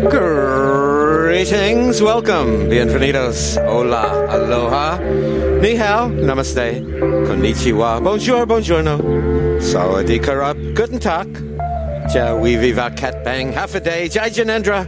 Greetings, welcome, bienvenidos, hola, aloha, ni hao, namaste, konnichiwa, bonjour, buongiorno, sawadee karab, guten tag, ciao, we viva cat bang, half a day, jai janendra,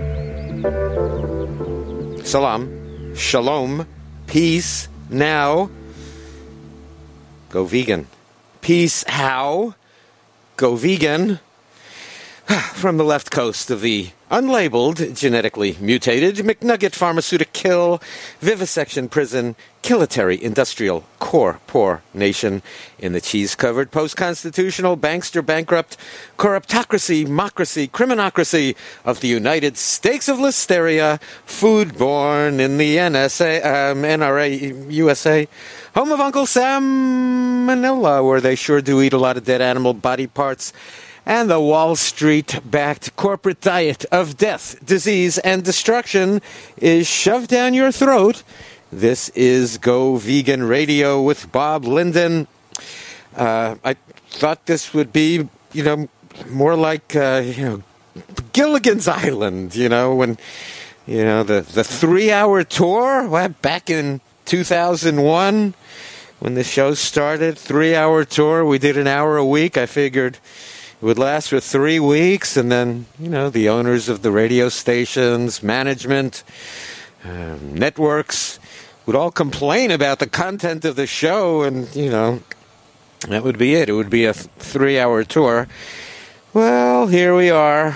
salam, shalom, peace, now, go vegan, peace, how, go vegan. From the left coast of the unlabeled, genetically mutated, McNugget pharmaceutical, vivisection prison, kilitary industrial core poor nation in the cheese-covered post-constitutional, bankster bankrupt, corruptocracy, mocracy, criminocracy of the United States of Listeria, food-born in the NRA, USA, home of Uncle Sam Manila, where they sure do eat a lot of dead animal body parts, and the Wall Street-backed corporate diet of death, disease, and destruction is shoved down your throat. This is Go Vegan Radio with Bob Linden. I thought this would be, more like, Gilligan's Island, when, the 3-hour tour back in 2001 when the show started, 3-hour tour. We did an hour a week. I figured it would last for 3 weeks, and then, the owners of the radio stations, management, networks would all complain about the content of the show, and, that would be it. It would be a 3-hour tour. Well, here we are,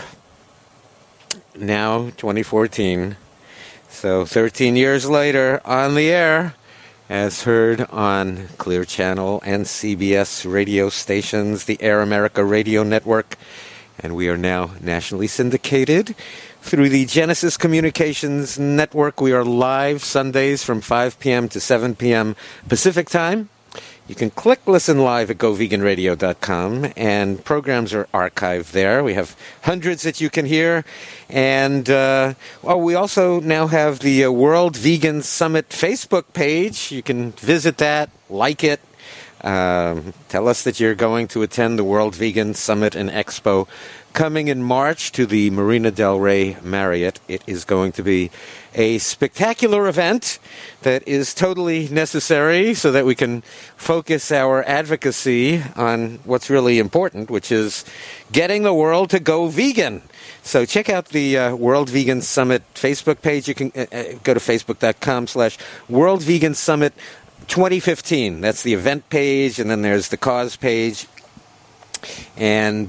now 2014, so 13 years later, on the air, as heard on Clear Channel and CBS radio stations, the Air America Radio Network, and we are now nationally syndicated through the Genesis Communications Network. We are live Sundays from 5 p.m. to 7 p.m. Pacific Time. You can click Listen Live at GoVeganRadio.com, and programs are archived there. We have hundreds that you can hear. And we also now have the World Vegan Summit Facebook page. You can visit that, like it. Tell us that you're going to attend the World Vegan Summit and Expo coming in March to the Marina del Rey Marriott. It is going to be a spectacular event that is totally necessary so that we can focus our advocacy on what's really important, which is getting the world to go vegan. So check out the World Vegan Summit Facebook page. You can go to facebook.com/World Vegan Summit 2015. That's the event page, and then there's the cause page. And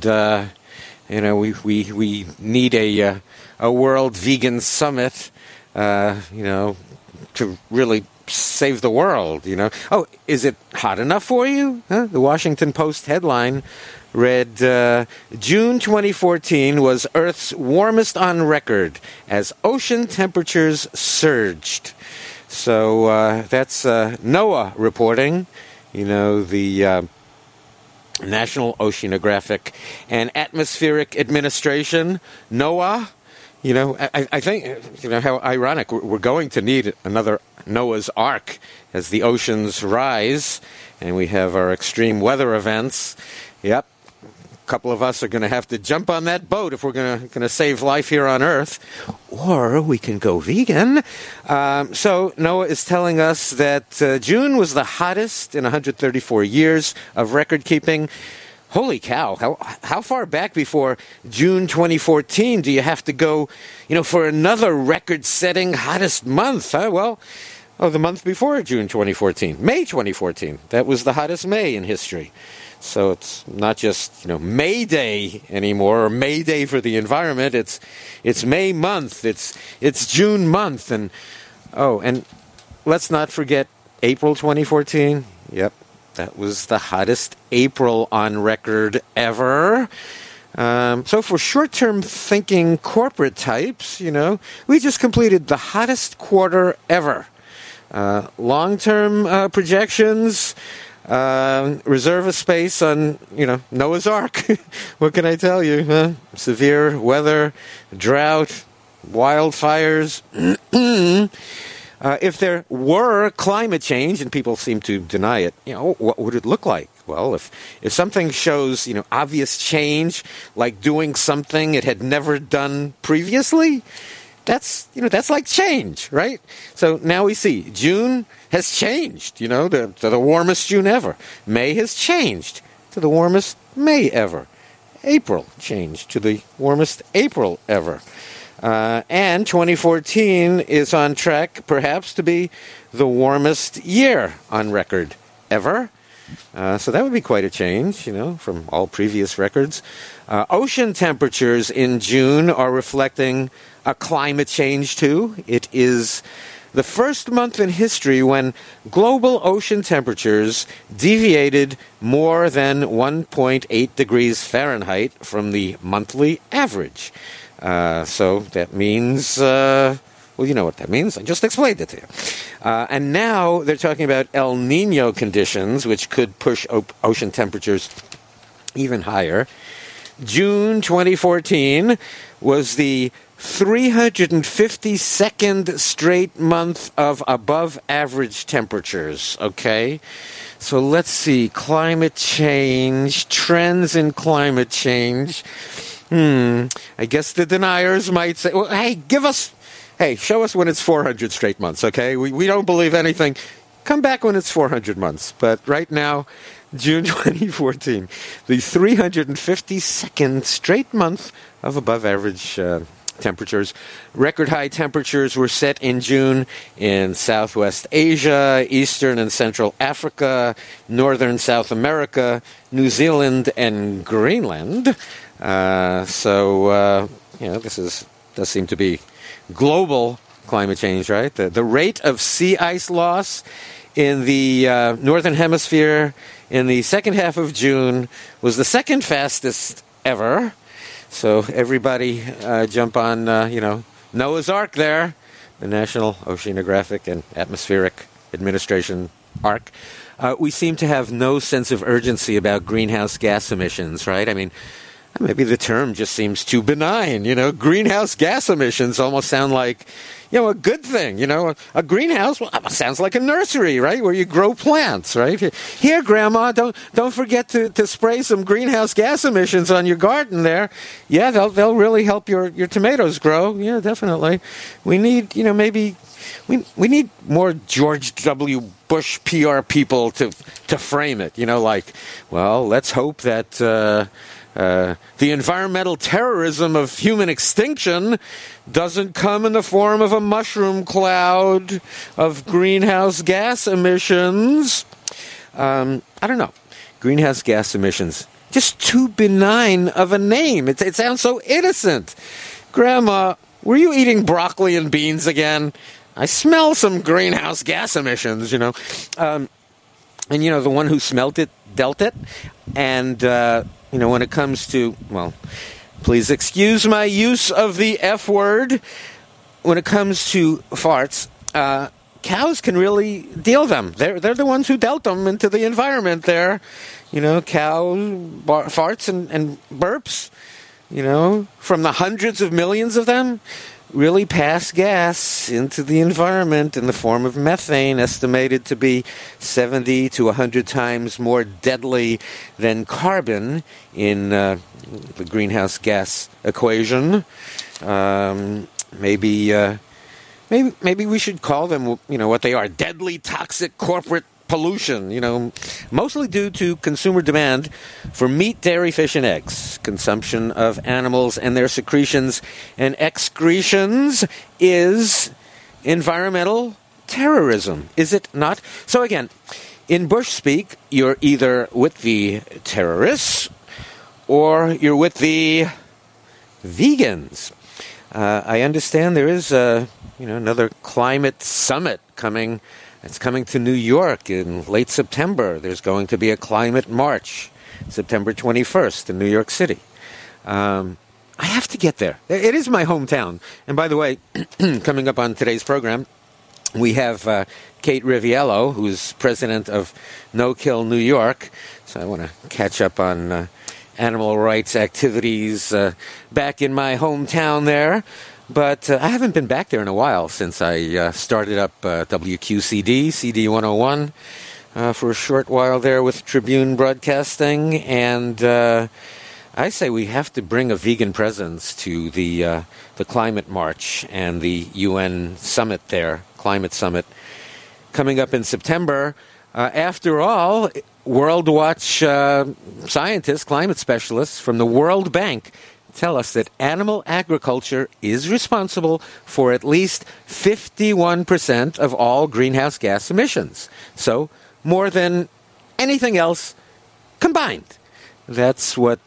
we need a World Vegan Summit, to really save the world, Oh, is it hot enough for you? Huh? The Washington Post headline read, June 2014 was Earth's warmest on record as ocean temperatures surged. So that's NOAA reporting, the National Oceanographic and Atmospheric Administration, NOAA. I think, how ironic. We're going to need another Noah's Ark as the oceans rise, and we have our extreme weather events. Yep, a couple of us are going to have to jump on that boat if we're going to save life here on Earth. Or we can go vegan. So NOAA is telling us that June was the hottest in 134 years of record keeping. Holy cow, how far back before June 2014 do you have to go, for another record-setting hottest month? Huh? Well, the month before June 2014, May 2014. That was the hottest May in history. So it's not just, May Day anymore, or May Day for the environment. It's May month, it's June month. And let's not forget April 2014. Yep. That was the hottest April on record ever. So for short-term thinking corporate types, we just completed the hottest quarter ever. Long-term projections, reserve a space on, Noah's Ark. What can I tell you? Severe weather, drought, wildfires. If there were climate change, and people seem to deny it, what would it look like? Well, if something shows, obvious change, like doing something it had never done previously, that's like change, right? So now we see June has changed, to the warmest June ever. May has changed to the warmest May ever. April changed to the warmest April ever. And 2014 is on track, perhaps, to be the warmest year on record ever. So that would be quite a change, from all previous records. Ocean temperatures in June are reflecting a climate change, too. It is the first month in history when global ocean temperatures deviated more than 1.8 degrees Fahrenheit from the monthly average. So that means, well, you know what that means. I just explained it to you. And now they're talking about El Nino conditions, which could push ocean temperatures even higher. June 2014 was the 352nd straight month of above average temperatures, okay? So let's see, climate change, trends in climate change. I guess the deniers might say, well, show us when it's 400 straight months, okay? We don't believe anything. Come back when it's 400 months. But right now, June 2014, the 352nd straight month of above average temperatures. Record high temperatures were set in June in Southwest Asia, Eastern and Central Africa, Northern South America, New Zealand, and Greenland. This does seem to be global climate change, right? The rate of sea ice loss in the Northern Hemisphere in the second half of June was the second fastest ever. So everybody jump on, Noah's Ark there, the National Oceanographic and Atmospheric Administration Ark. We seem to have no sense of urgency about greenhouse gas emissions, right? I mean, maybe the term just seems too benign, Greenhouse gas emissions almost sound like, a good thing, A greenhouse, well, sounds like a nursery, right, where you grow plants, right? Here, Grandma, don't forget to spray some greenhouse gas emissions on your garden there. Yeah, they'll really help your tomatoes grow. Yeah, definitely. We need, maybe we need more George W. Bush PR people to frame it, let's hope that the environmental terrorism of human extinction doesn't come in the form of a mushroom cloud of greenhouse gas emissions. I don't know. Greenhouse gas emissions. Just too benign of a name. It sounds so innocent. Grandma, were you eating broccoli and beans again? I smell some greenhouse gas emissions, And, the one who smelt it dealt it. And, when it comes to, please excuse my use of the F word. When it comes to farts, cows can really deal them. They're the ones who dealt them into the environment there. Cow farts and burps, from the hundreds of millions of them, really pass gas into the environment in the form of methane, estimated to be 70 to 100 times more deadly than carbon in the greenhouse gas equation. Maybe we should call them, what they are, deadly toxic corporate pollution, mostly due to consumer demand for meat, dairy, fish, and eggs. Consumption of animals and their secretions and excretions is environmental terrorism, is it not? So again, in Bush speak, you're either with the terrorists or you're with the vegans. I understand there is another climate summit coming. It's coming to New York in late September. There's going to be a climate march, September 21st in New York City. I have to get there. It is my hometown. And by the way, coming up on today's program, we have Kate Riviello, who's president of No Kill New York. So I want to catch up on animal rights activities back in my hometown there. But I haven't been back there in a while since I started up WQCD, CD 101. for a short while there with Tribune Broadcasting, and I say we have to bring a vegan presence to the climate march and the UN summit there, climate summit, coming up in September. After all, World Watch scientists, climate specialists from the World Bank tell us that animal agriculture is responsible for at least 51% of all greenhouse gas emissions. So more than anything else combined. That's what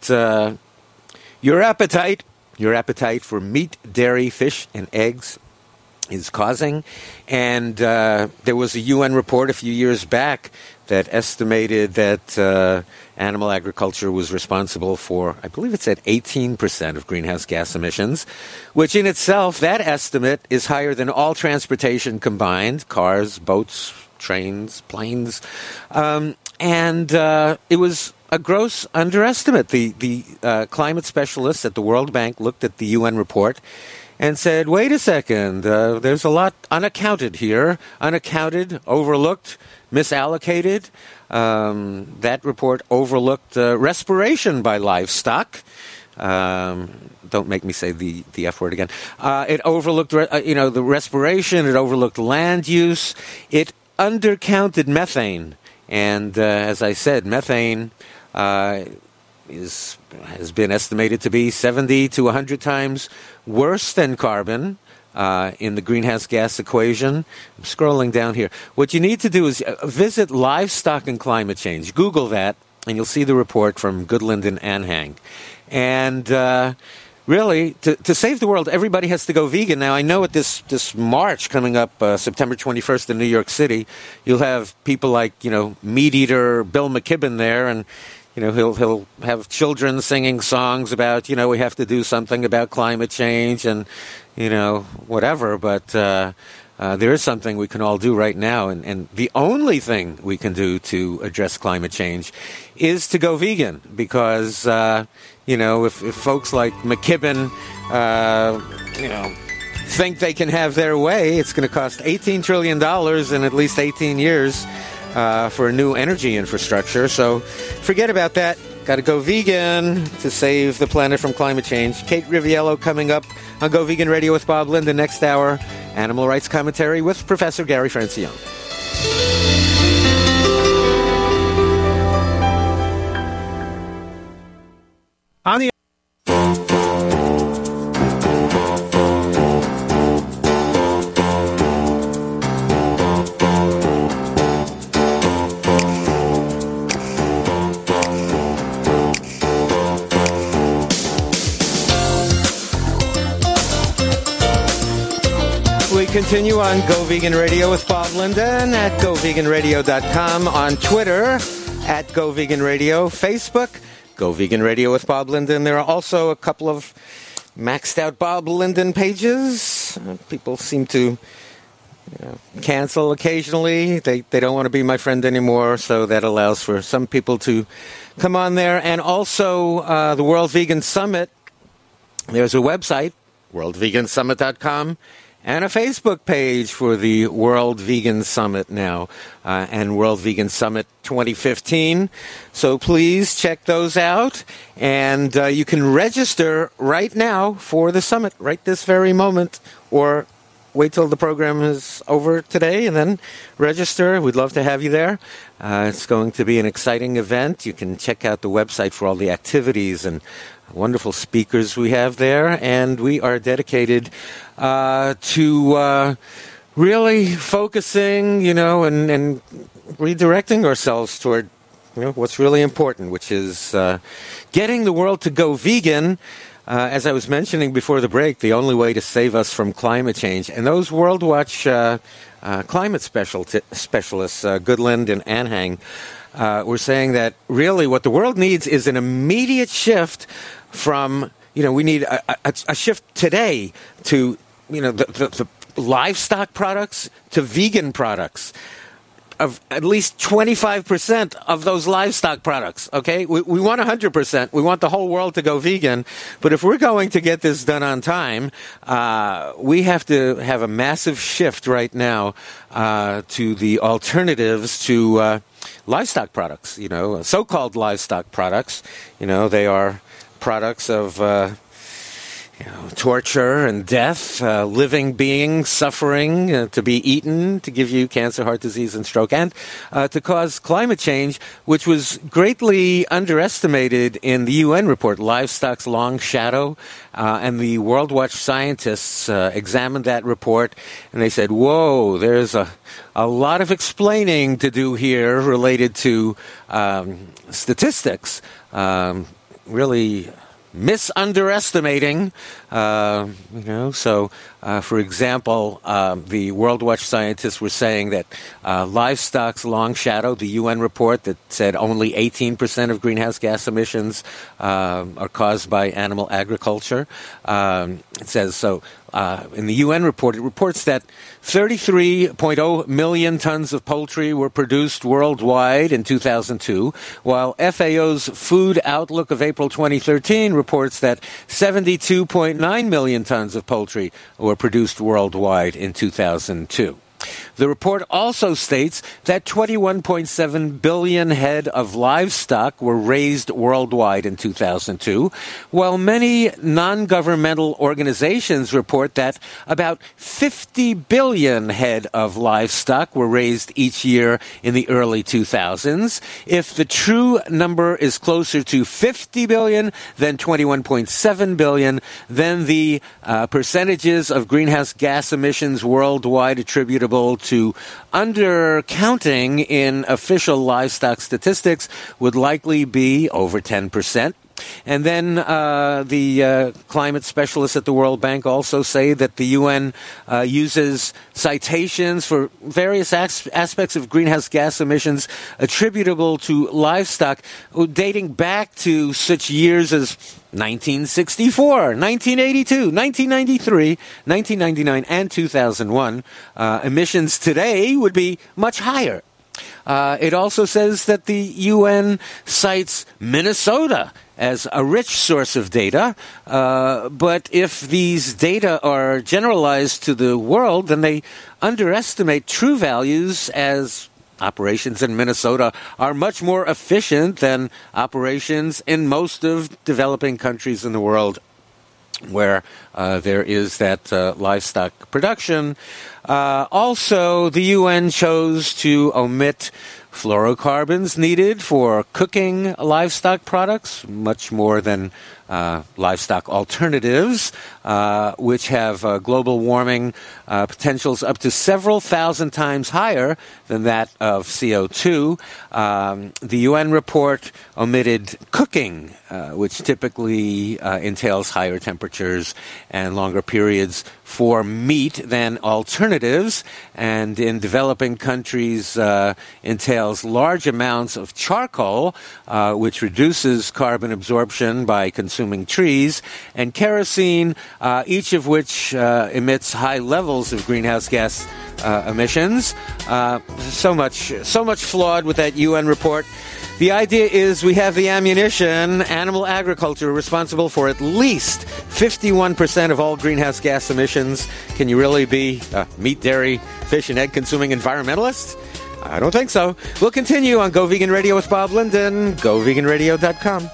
your appetite for meat, dairy, fish, and eggs is causing. And there was a UN report a few years back that estimated that animal agriculture was responsible for, I believe it said 18% of greenhouse gas emissions, which in itself, that estimate is higher than all transportation combined, cars, boats, trains, planes. And it was a gross underestimate. The climate specialists at the World Bank looked at the UN report and said, wait a second, there's a lot unaccounted here, unaccounted, overlooked, misallocated. That report overlooked respiration by livestock. Don't make me say the F word again. It overlooked, the respiration. It overlooked land use. It undercounted methane. And as I said, methane has been estimated to be 70 to 100 times worse than carbon in the greenhouse gas equation. I'm scrolling down here. What you need to do is visit Livestock and Climate Change. Google that, and you'll see the report from Goodland and Anhang. And really, to save the world, everybody has to go vegan. Now, I know at this march coming up September 21st in New York City, you'll have people like, meat eater Bill McKibben there, and he'll have children singing songs about, we have to do something about climate change and, whatever. But there is something we can all do right now. And the only thing we can do to address climate change is to go vegan. Because, if folks like McKibben, think they can have their way, it's going to cost $18 trillion in at least 18 years. For a new energy infrastructure. So forget about that. Got to go vegan to save the planet from climate change. Kate Riviello coming up on Go Vegan Radio with Bob Lind. The next hour, animal rights commentary with Professor Gary Francione. On the Continue on Go Vegan Radio with Bob Linden at GoVeganRadio.com, on Twitter at Go Vegan Radio, Facebook, Go Vegan Radio with Bob Linden. There are also a couple of maxed out Bob Linden pages. People seem to cancel occasionally. They don't want to be my friend anymore, so that allows for some people to come on there. And also the World Vegan Summit. There's a website, worldvegansummit.com. And a Facebook page for the World Vegan Summit now, and World Vegan Summit 2015. So please check those out. And you can register right now for the summit, right this very moment, or wait till the program is over today and then register. We'd love to have you there. It's going to be an exciting event. You can check out the website for all the activities and wonderful speakers we have there, and we are dedicated to really focusing, and redirecting ourselves toward, what's really important, which is getting the world to go vegan. As I was mentioning before the break, the only way to save us from climate change. And those World Watch climate specialists, Goodland and Anhang, were saying that really what the world needs is an immediate shift from, we need a shift today to, the livestock products to vegan products. Of at least 25% of those livestock products, okay? We want 100%. We want the whole world to go vegan. But if we're going to get this done on time, we have to have a massive shift right now to the alternatives to livestock products, so-called livestock products. They are products of torture and death, living beings suffering to be eaten, to give you cancer, heart disease, and stroke, and to cause climate change, which was greatly underestimated in the UN report, Livestock's Long Shadow. And the World Watch scientists examined that report, and they said, whoa, there's a lot of explaining to do here related to statistics. Really misunderestimating, So, for example, the World Watch scientists were saying that livestock's long shadow, the UN report that said only 18% of greenhouse gas emissions are caused by animal agriculture, it says so. In the UN report, it reports that 33.0 million tons of poultry were produced worldwide in 2002, while FAO's Food Outlook of April 2013 reports that 72.9 million tons of poultry were produced worldwide in 2002. The report also states that 21.7 billion head of livestock were raised worldwide in 2002, while many non-governmental organizations report that about 50 billion head of livestock were raised each year in the early 2000s. If the true number is closer to 50 billion than 21.7 billion, then the percentages of greenhouse gas emissions worldwide attributable to undercounting in official livestock statistics would likely be over 10%. And then the climate specialists at the World Bank also say that the UN uses citations for various aspects of greenhouse gas emissions attributable to livestock dating back to such years as 1964, 1982, 1993, 1999, and 2001. Emissions today would be much higher. It also says that the UN cites Minnesota as a rich source of data, but if these data are generalized to the world, then they underestimate true values, as operations in Minnesota are much more efficient than operations in most of developing countries in the world where there is that livestock production. Also, the UN chose to omit fluorocarbons needed for cooking livestock products, much more than livestock alternatives, which have global warming potentials up to several thousand times higher than that of CO2. The UN report omitted cooking, which typically entails higher temperatures and longer periods for meat than alternatives, and in developing countries entails large amounts of charcoal, which reduces carbon absorption by consuming trees, and kerosene, each of which emits high levels of greenhouse gas emissions. So much flawed with that UN report. The idea is we have the ammunition, animal agriculture, responsible for at least 51% of all greenhouse gas emissions. Can you really be a meat, dairy, fish, and egg consuming environmentalist? I don't think so. We'll continue on Go Vegan Radio with Bob Linden, GoVeganRadio.com.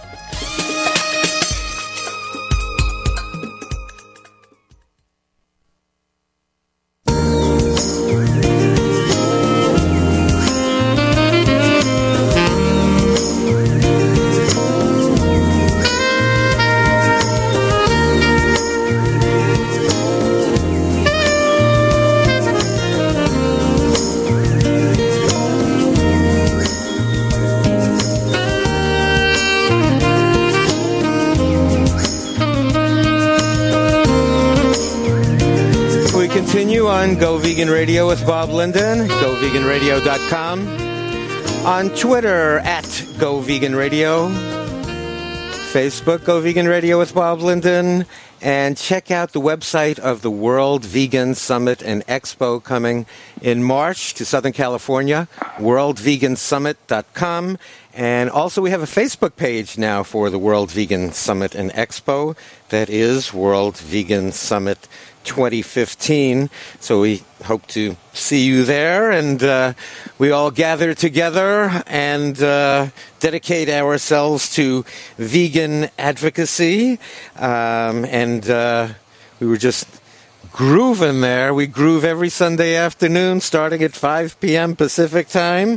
On Go Vegan Radio with Bob Linden, GoVeganRadio.com. On Twitter at Go Vegan Radio. Facebook, Go Vegan Radio with Bob Linden. And check out the website of the World Vegan Summit and Expo coming in March to Southern California, worldvegansummit.com. And also we have a Facebook page now for the World Vegan Summit and Expo. That is World Vegan Summit 2015. So we hope to see you there, and we all gather together and dedicate ourselves to vegan advocacy. And we were just grooving there. We groove every Sunday afternoon starting at 5 p.m. Pacific time.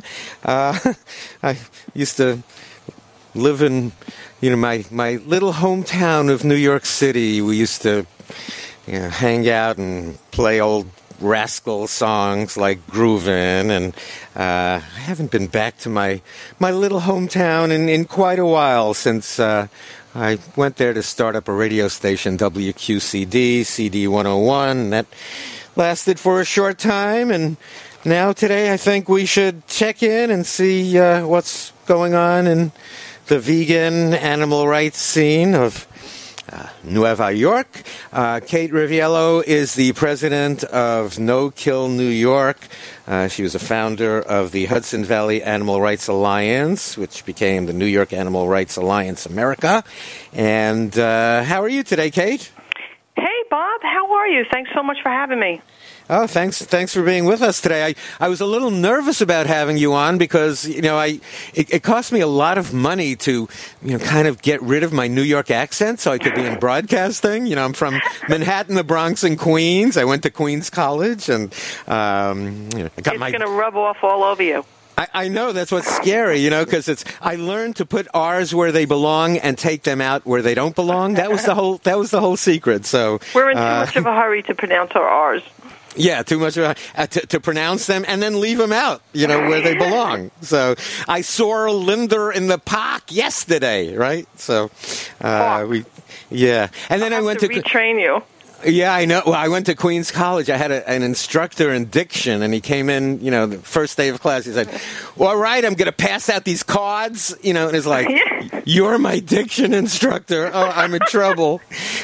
I used to live in, my little hometown of New York City. We used to hang out and play old Rascal songs like Groovin', and I haven't been back to my little hometown in quite a while since I went there to start up a radio station, WQCD, CD 101, and that lasted for a short time. And now today I think we should check in and see what's going on in the vegan animal rights scene of Nueva York. Kate Riviello is the president of No Kill New York. She was a founder of the Hudson Valley Animal Rights Alliance, which became the New York Animal Rights Alliance America. And how are you today, Kate? Hey, Bob. How are you? Thanks so much for having me. Oh, thanks for being with us today. I was a little nervous about having you on because, it cost me a lot of money to, kind of get rid of my New York accent so I could be in broadcasting. I'm from Manhattan, the Bronx, and Queens. I went to Queens College, and, I got it's going to rub off all over you. I know, that's what's scary, because I learned to put R's where they belong and take them out where they don't belong. That was the whole secret. So we're in too much of a hurry to pronounce our R's. Yeah, too much to pronounce them and then leave them out, where they belong. So I saw Linda in the park yesterday, right? So and then I went to retrain you. Yeah, I know. Well, I went to Queens College. I had an instructor in diction, and he came in, the first day of class. He said, well, all right, I'm going to pass out these cards, and it's like, you're my diction instructor. Oh, I'm in trouble.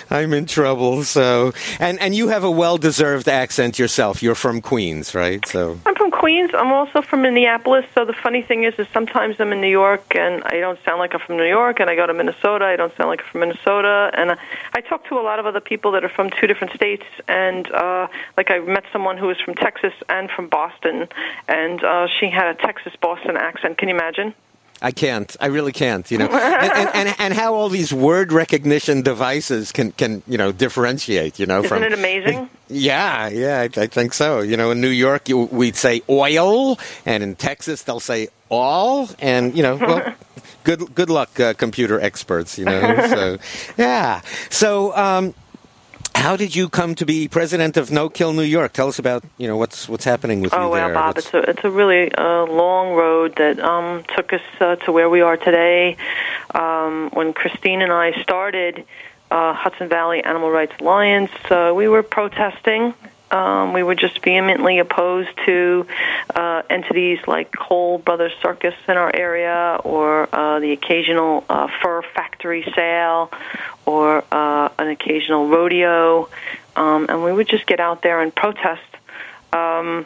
So, and you have a well-deserved accent yourself. You're from Queens, right? So I'm from Queens. I'm also from Minneapolis. So the funny thing is sometimes I'm in New York, and I don't sound like I'm from New York, and I go to Minnesota, I don't sound like I'm from Minnesota, and I talk to a lot of other people that are from two different states, and like I met someone who was from Texas and from Boston, and she had a Texas-Boston accent. Can you imagine? I can't. I really can't. And how all these word recognition devices can differentiate. Isn't it amazing? Yeah, I think so. In New York, we'd say oil, and in Texas, they'll say all, and well, good luck, computer experts. So yeah. So. How did you come to be president of No Kill New York? Tell us about what's happening with you there. Oh well, Bob, it's a really long road that took us to where we are today. When Christine and I started Hudson Valley Animal Rights Alliance, we were protesting. We were just vehemently opposed to entities like Cole Brothers Circus in our area, or the occasional fur factory sale, or an occasional rodeo, and we would just get out there and protest. And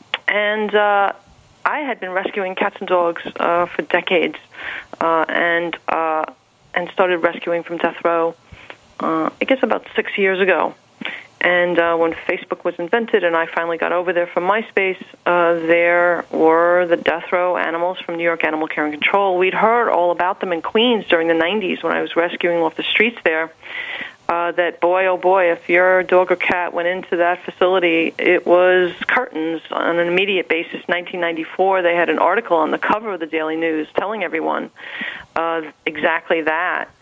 I had been rescuing cats and dogs for decades, and started rescuing from death row, I guess about 6 years ago. And when Facebook was invented and I finally got over there from MySpace, there were the death row animals from New York Animal Care and Control. We'd heard all about them in Queens during the 90s when I was rescuing off the streets there, that boy, oh boy, if your dog or cat went into that facility, it was curtains on an immediate basis. 1994, they had an article on the cover of the Daily News telling everyone exactly that.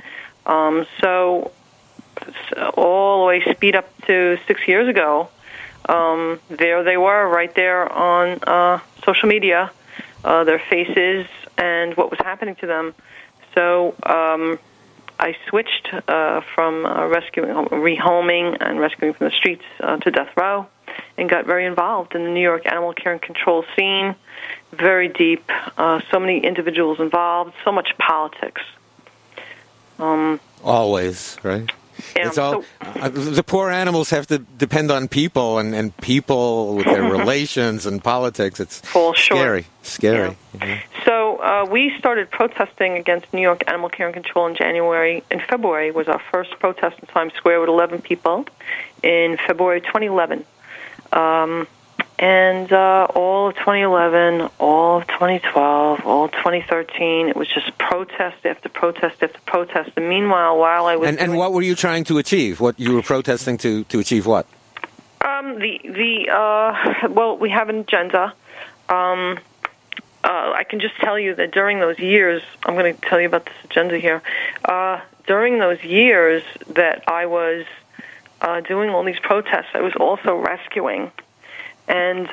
So all the way speed up to 6 years ago, there they were right there on social media, their faces and what was happening to them. So I switched from rehoming and rescuing from the streets to death row, and got very involved in the New York Animal Care and Control scene, very deep, so many individuals involved, so much politics. Always, right? Yeah, it's all the poor animals have to depend on people, and people with their relations and politics. It's fall short. Scary. Yeah. So So we started protesting against New York Animal Care and Control in January. In February was our first protest in Times Square with 11 people in February 2011. And all of 2011, all of 2012, all of 2013, it was just protest after protest after protest. And meanwhile, while I was and what were you trying to achieve? What you were protesting to achieve? What? Well, we have an agenda. I can just tell you that during those years, I'm going to tell you about this agenda here. During those years that I was doing all these protests, I was also rescuing. And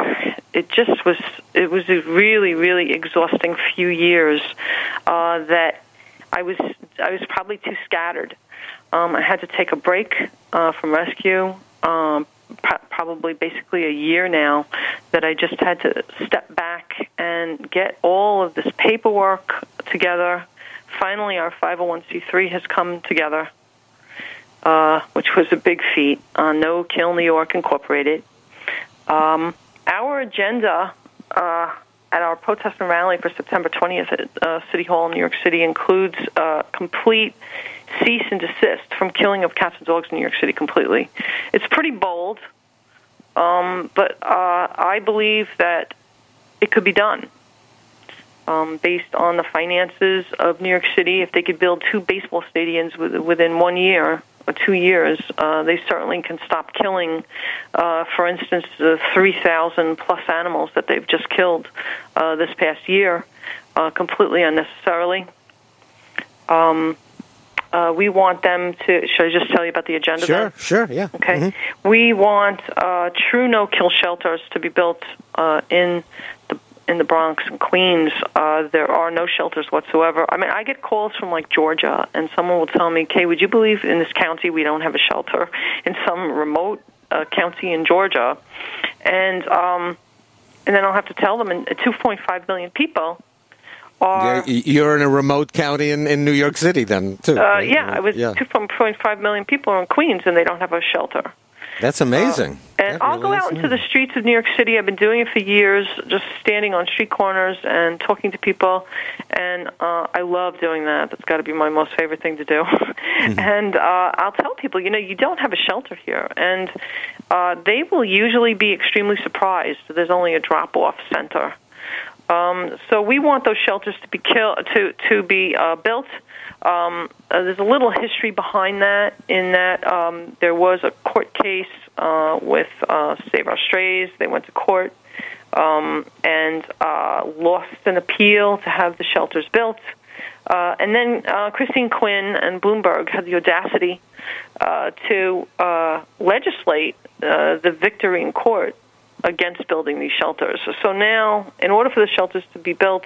it was a really, really exhausting few years that I was probably too scattered. I had to take a break from rescue, probably basically a year now, that I just had to step back and get all of this paperwork together. Finally, our 501c3 has come together, which was a big feat. No Kill New York Incorporated. Our agenda at our protest and rally for September 20th at City Hall in New York City includes complete cease and desist from killing of cats and dogs in New York City completely. It's pretty bold, but I believe that it could be done based on the finances of New York City. If they could build 2 baseball stadiums within 1 year or 2 years, they certainly can stop killing, for instance, the 3,000 plus animals that they've just killed this past year completely unnecessarily. We want them to. Should I just tell you about the agenda? Sure, yeah. Okay. Mm-hmm. We want true no-kill shelters to be built in the Bronx and Queens. There are no shelters whatsoever. I mean, I get calls from like Georgia, and someone will tell me, "Kay, would you believe in this county we don't have a shelter in some remote county in Georgia?" And then I'll have to tell them, 2.5 million people. You're in a remote county in New York City, then, too. Right? I was 2.5 million people are in Queens, and they don't have a shelter. That's amazing. And I'll go out into the streets of New York City. I've been doing it for years, just standing on street corners and talking to people, and I love doing that. That's got to be my most favorite thing to do. Mm-hmm. And I'll tell people, you don't have a shelter here, and they will usually be extremely surprised. There's only a drop-off center. So we want those shelters to be built. There's a little history behind that, in that there was a court case with Save Our Strays. They went to court and lost an appeal to have the shelters built. And then Christine Quinn and Bloomberg had the audacity to legislate the victory in court against building these shelters. So now, in order for the shelters to be built,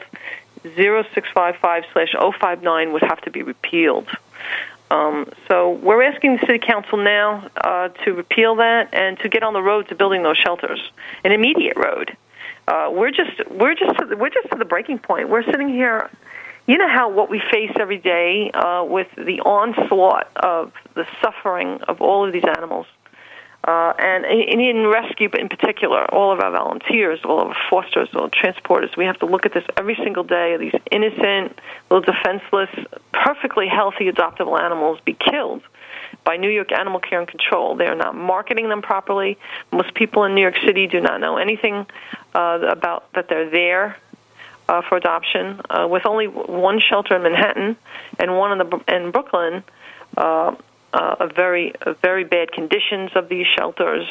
0655/059 would have to be repealed. So we're asking the City Council now to repeal that and to get on the road to building those shelters, an immediate road. We're just to the breaking point. We're sitting here. You know how what we face every day with the onslaught of the suffering of all of these animals. And in rescue in particular, all of our volunteers, all of our fosters, all transporters, we have to look at this every single day, these innocent, little defenseless, perfectly healthy, adoptable animals be killed by New York Animal Care and Control. They are not marketing them properly. Most people in New York City do not know anything about that they're there for adoption. With only one shelter in Manhattan and one in Brooklyn, very bad conditions of these shelters.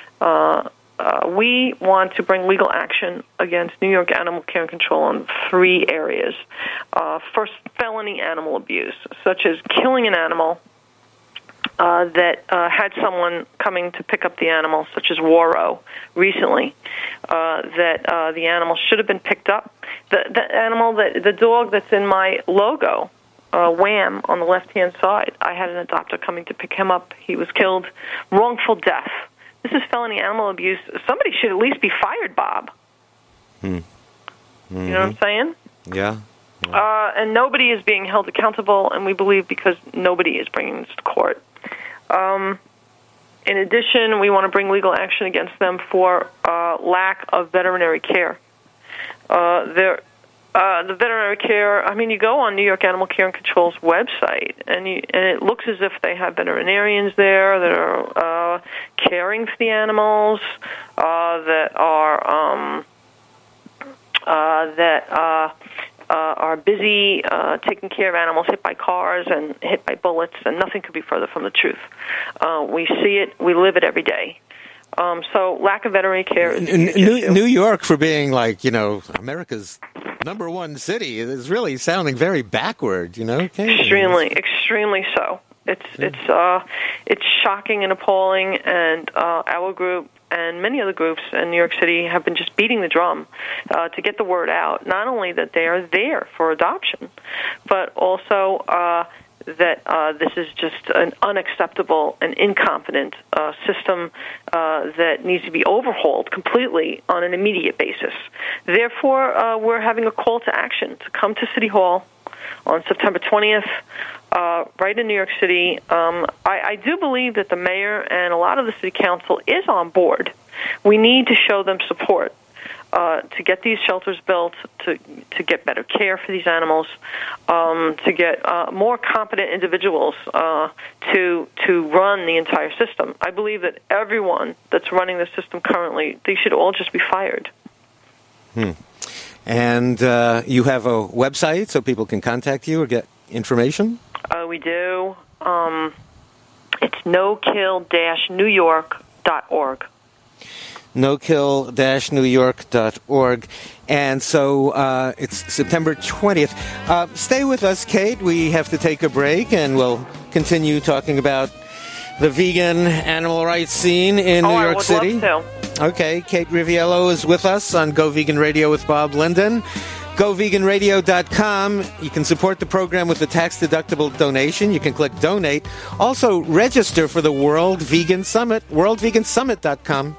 We want to bring legal action against New York Animal Care and Control in 3 areas. First, felony animal abuse, such as killing an animal that had someone coming to pick up the animal, such as Waro recently, that the animal should have been picked up. The dog that's in my logo, Wham, on the left-hand side. I had an adopter coming to pick him up. He was killed. Wrongful death. This is felony animal abuse. Somebody should at least be fired, Bob. Mm-hmm. You know what I'm saying? Yeah. And nobody is being held accountable, and we believe because nobody is bringing this to court. In addition, we want to bring legal action against them for lack of veterinary care. The veterinary care, I mean, you go on New York Animal Care and Control's website, and it looks as if they have veterinarians there that are caring for the animals, that are busy taking care of animals hit by cars and hit by bullets, and nothing could be further from the truth. We see it, we live it every day. So lack of veterinary care is a huge issue. New York, for being like, America's number one city, is really sounding very backward, Okay? Extremely so. It's shocking and appalling, and our group and many other groups in New York City have been just beating the drum to get the word out, not only that they are there for adoption, but also that this is just an unacceptable and incompetent system that needs to be overhauled completely on an immediate basis. Therefore, we're having a call to action to come to City Hall on September 20th, right in New York City. I do believe that the mayor and a lot of the city council is on board. We need to show them support to get these shelters built, to get better care for these animals, to get more competent individuals to run the entire system. I believe that everyone that's running the system currently, they should all just be fired. And you have a website so people can contact you or get information? We do. It's nokill-newyork.org. nokill-newyork.org. And so it's September 20th. Stay with us, Kate. We have to take a break, and we'll continue talking about the vegan animal rights scene in New York City. Love to. Okay, Kate Riviello is with us on Go Vegan Radio with Bob Linden. GoVeganRadio.com. You can support the program with a tax-deductible donation. You can click Donate. Also, register for the World Vegan Summit, worldvegansummit.com.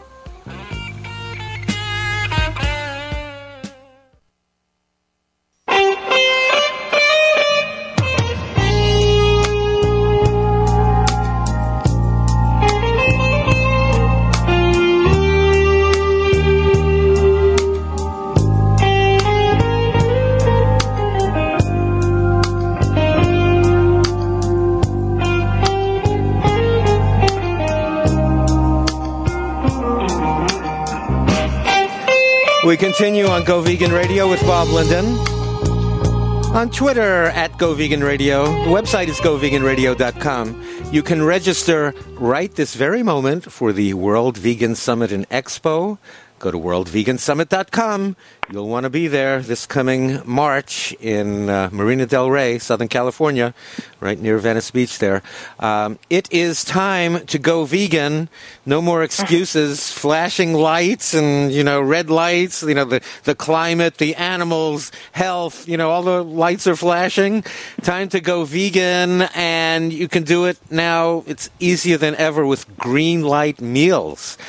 We continue on Go Vegan Radio with Bob Linden. On Twitter, at Go Vegan Radio. The website is goveganradio.com. You can register right this very moment for the World Vegan Summit and Expo. Go to worldvegansummit.com. You'll want to be there this coming March in Marina del Rey, Southern California, right near Venice Beach there. It is time to go vegan. No more excuses, flashing lights and, red lights, the climate, the animals, health, all the lights are flashing. Time to go vegan, and you can do it now. It's easier than ever with Green Light Meals.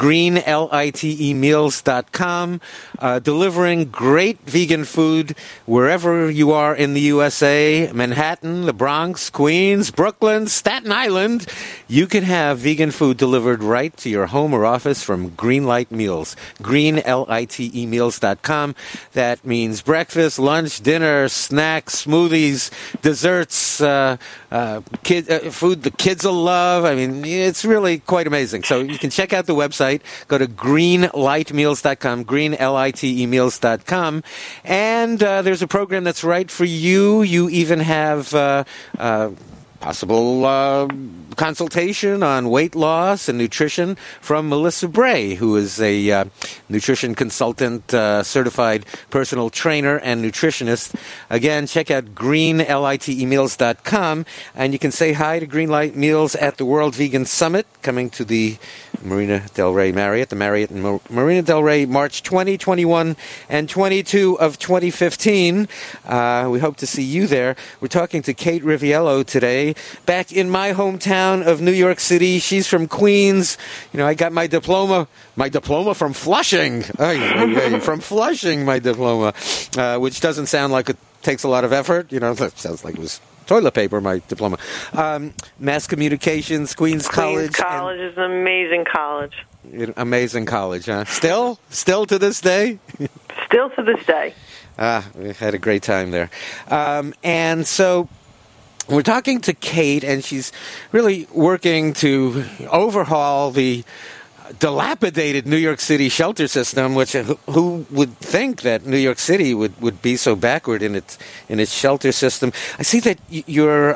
GreenLiteMeals.com. Delivering great vegan food wherever you are in the USA, Manhattan, the Bronx, Queens, Brooklyn, Staten Island. You can have vegan food delivered right to your home or office from Greenlight Meals, GreenLiteMeals.com. That means breakfast, lunch, dinner, snacks, smoothies, desserts, food the kids will love. I mean, it's really quite amazing. So you can check out the website. Go to greenlightmeals.com, greenlitemeals.com. And there's a program that's right for you. You even have possible consultation on weight loss and nutrition from Melissa Bray, who is a nutrition consultant, certified personal trainer and nutritionist. Again, check out greenlitemeals.com, and you can say hi to Greenlight Meals at the World Vegan Summit, coming to the Marina del Rey Marriott, the Marriott in Marina del Rey, March 20, 21, and 22 of 2015. We hope to see you there. We're talking to Kate Riviello today, back in my hometown of New York City. She's from Queens. I got my diploma from Flushing. From Flushing, my diploma, which doesn't sound like it takes a lot of effort. It sounds like it was toilet paper, my diploma. Mass Communications, Queens College. Queens College is an amazing college. Amazing college, huh? Still to this day? Still to this day. We had a great time there. And so we're talking to Kate, and she's really working to overhaul the dilapidated New York City shelter system, which who would think that New York City would be so backward in its shelter system. I see that your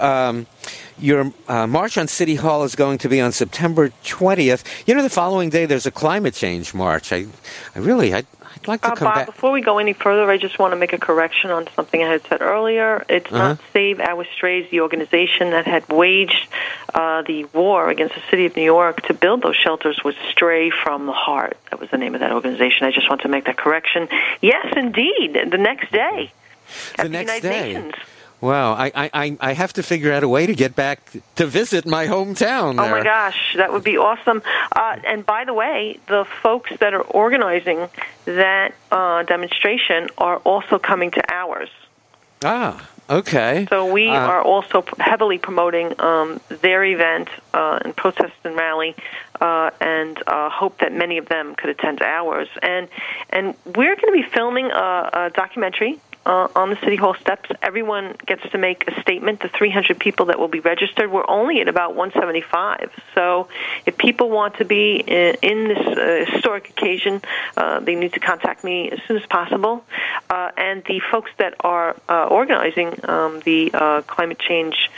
march on City Hall is going to be on September 20th. You know, the following day there's a climate change march. I'd like to come Bob, back. Before we go any further, I just want to make a correction on something I had said earlier. It's not Save Our Strays, the organization that had waged the war against the city of New York to build those shelters, was Stray from the Heart. That was the name of that organization. I just want to make that correction. Yes, indeed, the next day at the United Nations. Wow, I have to figure out a way to get back to visit my hometown there. Oh, my gosh, that would be awesome. And by the way, the folks that are organizing that demonstration are also coming to ours. Ah, okay. So we are also heavily promoting their event and protest and rally, and hope that many of them could attend ours. And we're going to be filming a documentary on the City Hall steps. Everyone gets to make a statement. The 300 people that will be registered, we're only at about 175. So if people want to be in this historic occasion, they need to contact me as soon as possible. And the folks that are organizing the climate change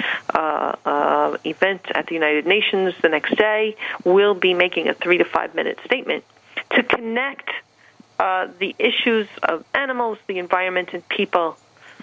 event at the United Nations the next day will be making a 3 to 5 minute statement to connect the issues of animals, the environment, and people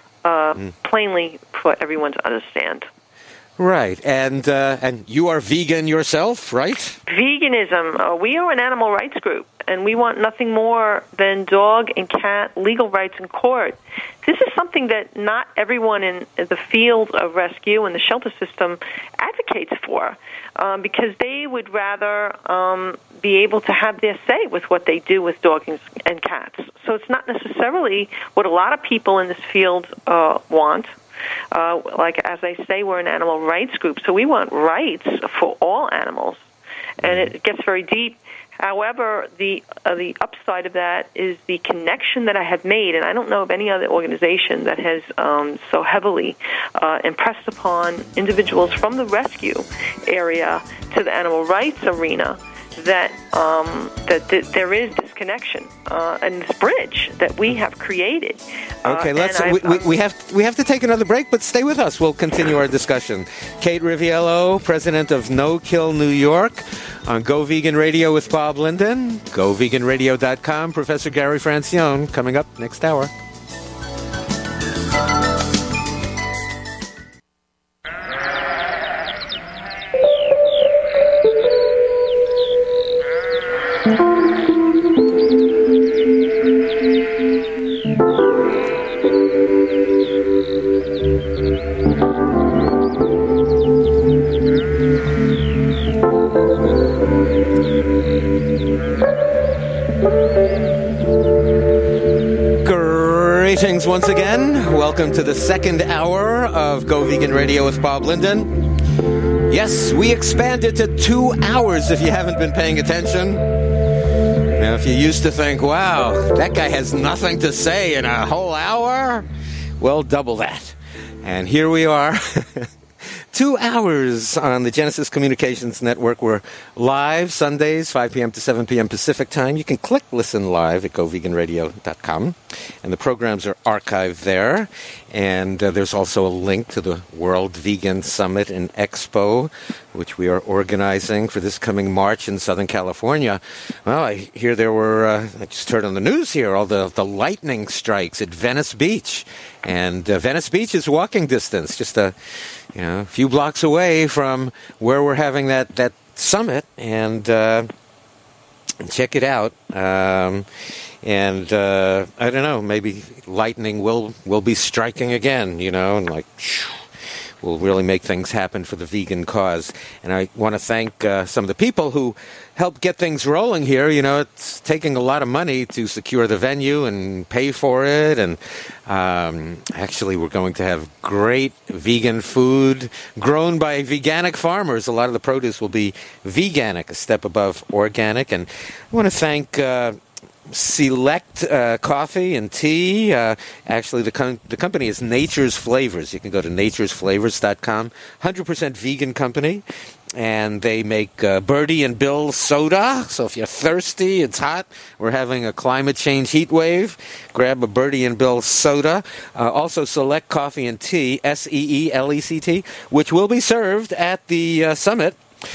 plainly for everyone to understand. Right, and you are vegan yourself, right? Veganism. We are an animal rights group, and we want nothing more than dog and cat legal rights in court. This is something that not everyone in the field of rescue and the shelter system advocates for, because they would rather be able to have their say with what they do with dogs and cats. So it's not necessarily what a lot of people in this field want. Like, as I say, we're an animal rights group, so we want rights for all animals, and it gets very deep. However, the upside of that is the connection that I have made, and I don't know of any other organization that has so heavily impressed upon individuals from the rescue area to the animal rights arena that there is this connection and this bridge that we have created. Okay, we have to take another break, but stay with us. We'll continue our discussion. Kate Riviello, president of No Kill New York, on Go Vegan Radio with Bob Linden. GoVeganRadio.com. Professor Gary Francione coming up next hour. Greetings once again. Welcome to the second hour of Go Vegan Radio with Bob Linden. Yes, we expanded to 2 hours if you haven't been paying attention. Now, if you used to think, wow, that guy has nothing to say in a whole hour, well, double that. And here we are. 2 hours on the Genesis Communications Network. We're live Sundays, 5 p.m. to 7 p.m. Pacific Time. You can click Listen Live at GoVeganRadio.com, and the programs are archived there. And there's also a link to the World Vegan Summit and Expo, which we are organizing for this coming March in Southern California. Well, I hear there were, I just heard on the news here, all the lightning strikes at Venice Beach. And Venice Beach is walking distance, just a few blocks away from where we're having that summit, and check it out. And I don't know, maybe lightning will be striking again, and will really make things happen for the vegan cause. And I want to thank some of the people who helped get things rolling here. It's taking a lot of money to secure the venue and pay for it. And actually, we're going to have great vegan food grown by veganic farmers. A lot of the produce will be veganic, a step above organic. And I want to thank Select coffee and tea. Actually, the company is Nature's Flavors. You can go to naturesflavors.com. 100% vegan company. And they make Birdie and Bill soda. So if you're thirsty, it's hot, we're having a climate change heat wave, grab a Birdie and Bill soda. Also Select Coffee and Tea, SEELECT, which will be served at the summit.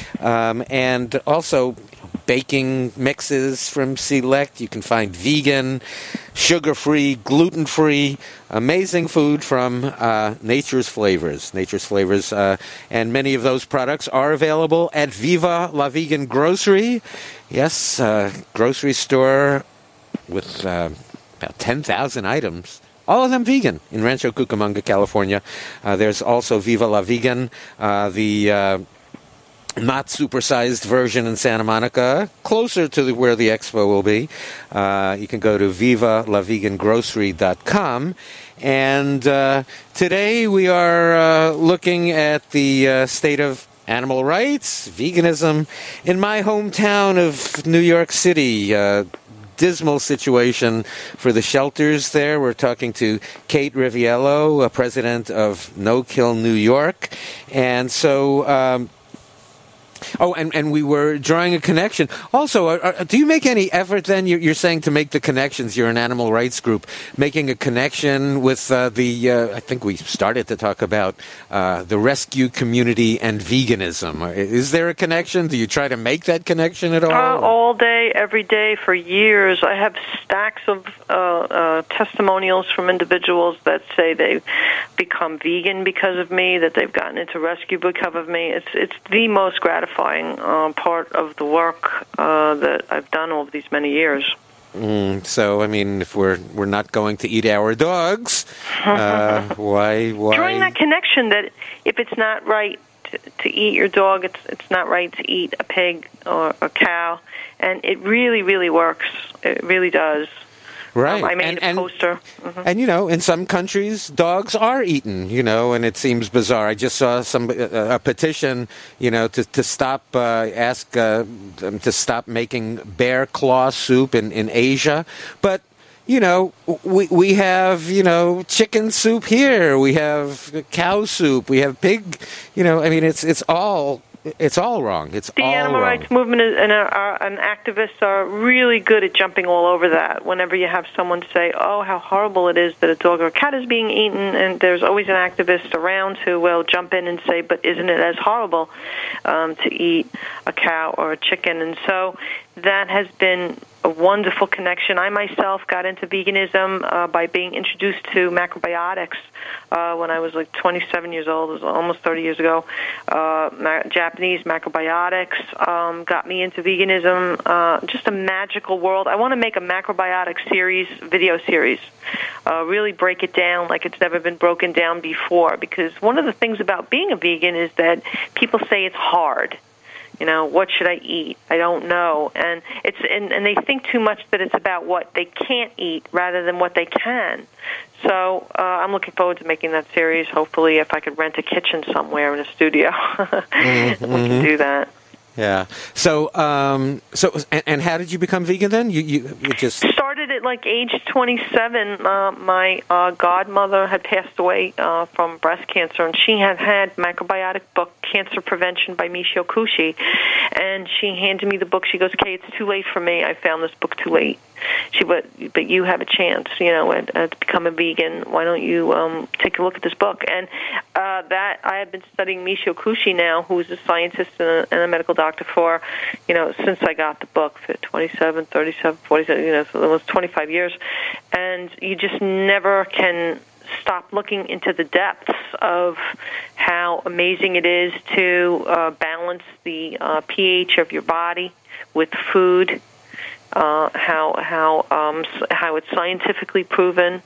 And also baking mixes from Select. You can find vegan, sugar-free, gluten-free, amazing food from Nature's Flavors. Nature's Flavors, and many of those products are available at Viva La Vegan Grocery. Yes, grocery store with about 10,000 items. All of them vegan in Rancho Cucamonga, California. There's also Viva La Vegan, the not supersized version in Santa Monica, closer to where the expo will be. You can go to vivalavegangrocery.com. And today we are looking at the state of animal rights, veganism, in my hometown of New York City. Dismal situation for the shelters there. We're talking to Kate Riviello, president of No Kill New York. And so... and we were drawing a connection. Also, do you make any effort then, you're saying, to make the connections? You're an animal rights group, making a connection with I think we started to talk about the rescue community and veganism. Is there a connection? Do you try to make that connection at all? All day, every day, for years. I have stacks of testimonials from individuals that say they've become vegan because of me, that they've gotten into rescue because of me. It's the most gratifying part of the work that I've done over these many years. So, I mean, if we're not going to eat our dogs, why? Drawing that connection that if it's not right to eat your dog, it's not right to eat a pig or a cow, and it really, really works. It really does. Right. I made a poster. And, in some countries, dogs are eaten, and it seems bizarre. I just saw a petition, to stop, ask them to stop making bear claw soup in Asia. But, we have, chicken soup here. We have cow soup. We have pig, it's all... It's all wrong. It's the all animal wrong. rights movement and activists are really good at jumping all over that. Whenever you have someone say, "Oh, how horrible it is that a dog or a cat is being eaten," and there's always an activist around who will jump in and say, "But isn't it as horrible to eat a cow or a chicken?" And so that has been a wonderful connection. I myself got into veganism by being introduced to macrobiotics when I was like 27 years old. It was almost 30 years ago. Japanese macrobiotics got me into veganism. Just a magical world. I want to make a macrobiotic video series, really break it down like it's never been broken down before. Because one of the things about being a vegan is that people say it's hard. What should I eat? I don't know. And and they think too much that it's about what they can't eat rather than what they can. So I'm looking forward to making that series. Hopefully, if I could rent a kitchen somewhere in a studio, we can do that. Yeah. So, and how did you become vegan then? You just started at like age 27. My godmother had passed away from breast cancer, and she had macrobiotic book Cancer Prevention by Michio Kushi, and she handed me the book. She goes, "Okay, it's too late for me. I found this book too late." But you have a chance, to become a vegan. Why don't you take a look at this book? And that I have been studying Michio Kushi now, who's a scientist and a medical doctor for, since I got the book, for 27, 37, 47, so almost 25 years. And you just never can stop looking into the depths of how amazing it is to balance the pH of your body with food. How it's scientifically proven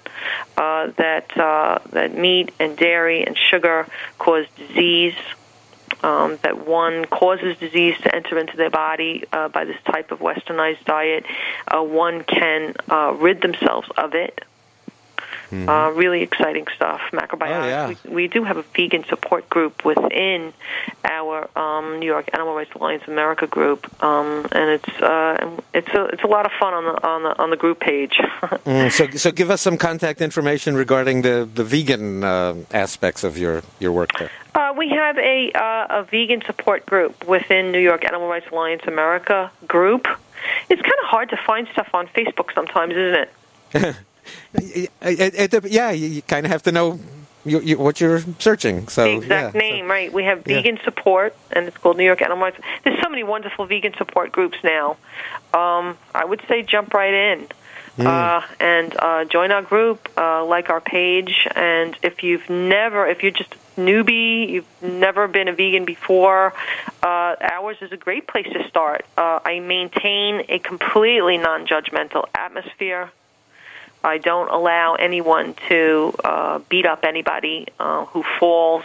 that meat and dairy and sugar cause disease. That one causes disease to enter into their body by this type of westernized diet. One can rid themselves of it. Really exciting stuff. Macrobiotics. We do have a vegan support group within our New York Animal Rights Alliance America group, and it's a lot of fun on the group page. So give us some contact information regarding the vegan aspects of your work there. We have a vegan support group within New York Animal Rights Alliance America group. It's kind of hard to find stuff on Facebook sometimes, isn't it? Yeah, you kind of have to know what you're searching. So the exact name, right? We have vegan support, and it's called New York Animal Rights. There's so many wonderful vegan support groups now. I would say jump right in. And join our group, like our page, and if you're just newbie, you've never been a vegan before, ours is a great place to start. I maintain a completely non-judgmental atmosphere. I don't allow anyone to beat up anybody who falls.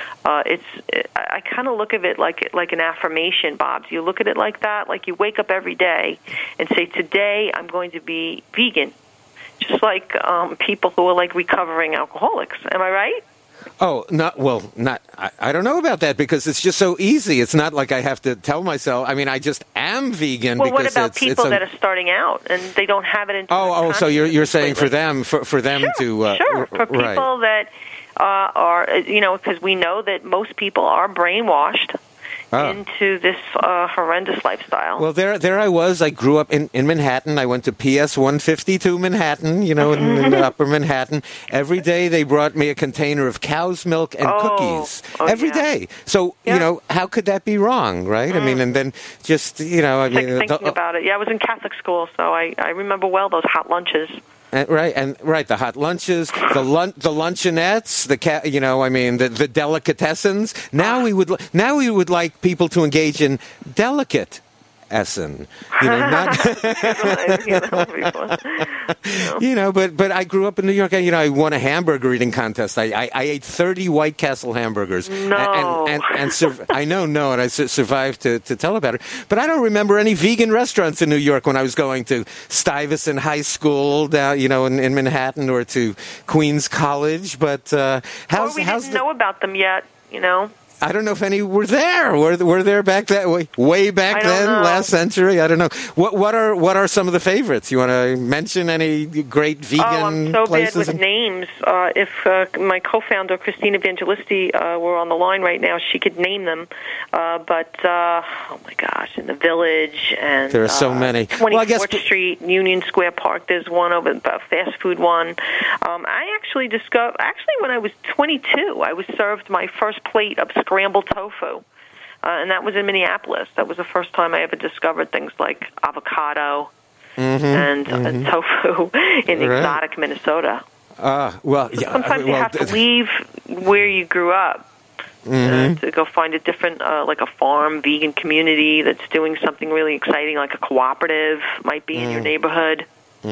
I kind of look at it like an affirmation, Bob. Do you look at it like that? Like you wake up every day and say, today I'm going to be vegan. Just like people who are like recovering alcoholics. Am I right? Oh, I don't know about that because it's just so easy. It's not like I have to tell myself. I mean, I just am vegan. Well, because what about people that are starting out and they don't have it in? So you're saying for them, for them to sure for people that are because we know that most people are brainwashed into this horrendous lifestyle. Well, there I was. I grew up in Manhattan. I went to PS 152 Manhattan, in the upper Manhattan. Every day they brought me a container of cow's milk and cookies. Every day. So, how could that be wrong, right? I mean, and then just, thinking about it. Yeah, I was in Catholic school, so I remember well those hot lunches. Right, the hot lunches, the luncheonettes, the delicatessens. Now we would like people to engage in delicatessen. Not but I grew up in New York. I won a hamburger eating contest. I ate 30 White Castle hamburgers. No, and I know, and I survived to tell about it. But I don't remember any vegan restaurants in New York when I was going to Stuyvesant High School down, in Manhattan, or to Queens College. But we didn't know about them yet. I don't know if any were there. Were there back that way back then, last century? I don't know. What are some of the favorites? You want to mention any great vegan I'm so places? bad with names. If my co-founder Christine Evangelisti were on the line right now, she could name them. But oh my gosh, in the Village and there are so many. 24th Street, Union Square Park. There's one over a fast food one. I actually discovered. Actually, when I was 22, I was served my first plate of scrambled tofu, and that was in Minneapolis. That was the first time I ever discovered things like avocado and tofu in exotic Minnesota. Sometimes you have to leave where you grew up to go find a different, like a farm, vegan community that's doing something really exciting, like a cooperative might be in your neighborhood.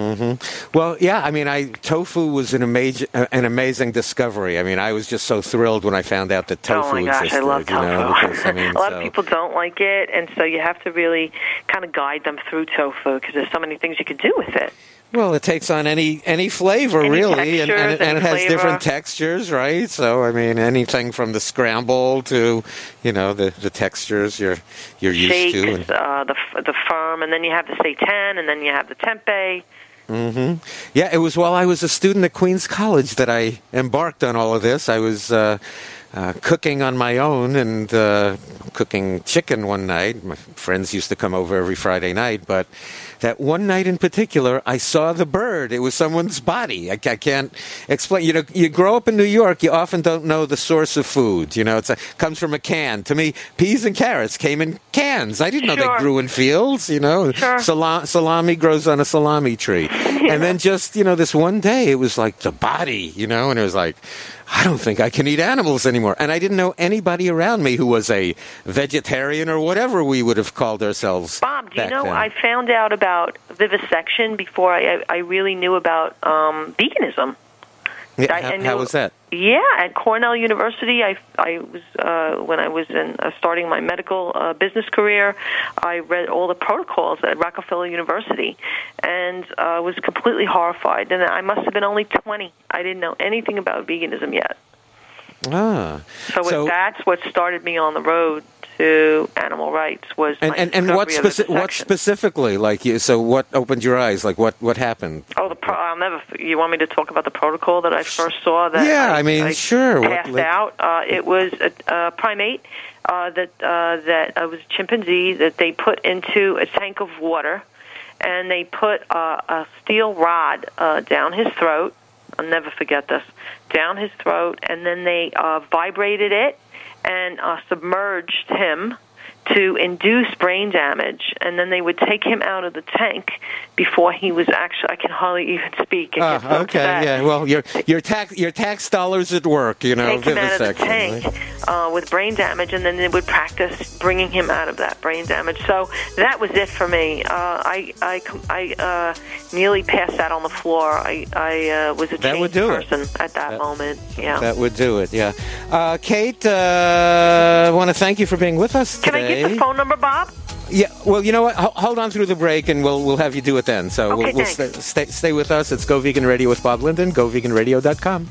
Well, yeah. I mean, tofu was an amazing discovery. I mean, I was just so thrilled when I found out that tofu existed. Oh my gosh, I love tofu. Because, a lot of people don't like it, and so you have to really kind of guide them through tofu because there's so many things you can do with it. Well, it takes on any flavor, really, and it has different textures, right? So, I mean, anything from the scramble to, the textures you're used Shakes, to. And the firm, and then you have the seitan, and then you have the tempeh. Yeah, it was while I was a student at Queens College that I embarked on all of this. I was cooking on my own and cooking chicken one night. My friends used to come over every Friday night, but that one night in particular, I saw the bird. It was someone's body. I can't explain. You grow up in New York, you often don't know the source of food. It comes from a can. To me, peas and carrots came in cans. I didn't know they grew in fields. Sure. Salami grows on a salami tree. Yeah. And then just, this one day, it was like the body, and it was like, I don't think I can eat animals anymore. And I didn't know anybody around me who was a vegetarian or whatever we would have called ourselves. Bob, do you know, then. I found out about vivisection before I really knew about veganism. Yeah, how was that? Yeah, at Cornell University, I was when I was starting my medical business career, I read all the protocols at Rockefeller University, and was completely horrified. And I must have been only 20. I didn't know anything about veganism yet. So that's what started me on the road to animal rights. Was and what specifically, like you? So what opened your eyes? Like what happened? Oh, I'll never. You want me to talk about the protocol that I first saw? That I sure. Passed out. It was a primate that was a chimpanzee that they put into a tank of water, and they put a steel rod down his throat. I'll never forget this. Down his throat, and then they vibrated it and submerged him to induce brain damage, and then they would take him out of the tank before he was actually. I can hardly even speak. Okay, yeah. Well, your tax dollars at work, Take him out of the tank with brain damage, and then they would practice bringing him out of that brain damage. So that was it for me. I nearly passed out on the floor. I was a changed person at that moment. Yeah, that would do it. Yeah, Kate, I want to thank you for being with us today. Can I get the phone number, Bob? Yeah, well, you know what? Hold on through the break, and we'll have you do it then. So we'll stay with us. It's Go Vegan Radio with Bob Linden, GoVeganRadio.com.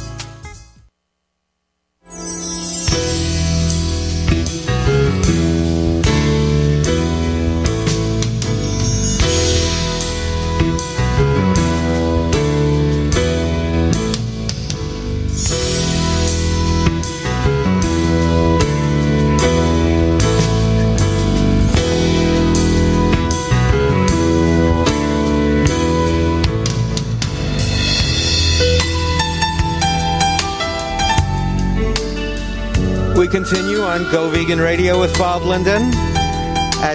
We continue on Go Vegan Radio with Bob Linden at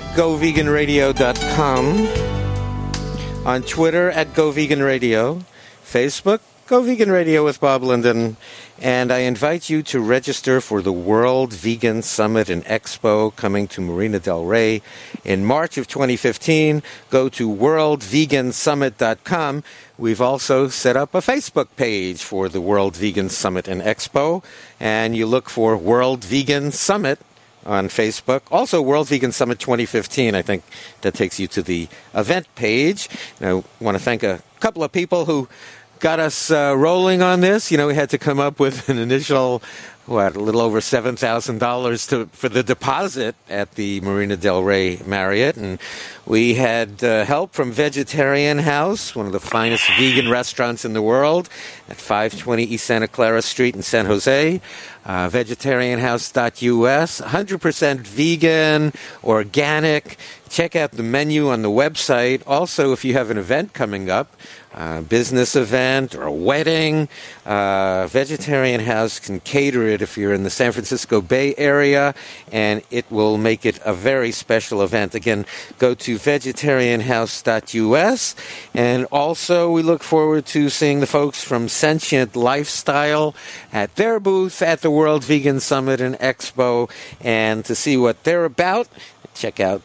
GoVeganRadio.com, on Twitter at Go Vegan Radio, Facebook, Go Vegan Radio with Bob Linden, and I invite you to register for the World Vegan Summit and Expo coming to Marina del Rey in March of 2015. Go to worldvegansummit.com. We've also set up a Facebook page for the World Vegan Summit and Expo, and you look for World Vegan Summit on Facebook. Also, World Vegan Summit 2015. I think that takes you to the event page. And I want to thank a couple of people who got us rolling on this. You know, we had to come up with an initial, a little over $7,000 for the deposit at the Marina del Rey Marriott. And we had help from Vegetarian House, one of the finest vegan restaurants in the world, at 520 East Santa Clara Street in San Jose. Vegetarianhouse.us, 100% vegan, organic. Check out the menu on the website. Also, if you have an event coming up, business event or a wedding, Vegetarian House can cater it if you're in the San Francisco Bay Area, and it will make it a very special event. Again, go to vegetarianhouse.us, and also we look forward to seeing the folks from Sentient Lifestyle at their booth at the World Vegan Summit and Expo, and to see what they're about, check out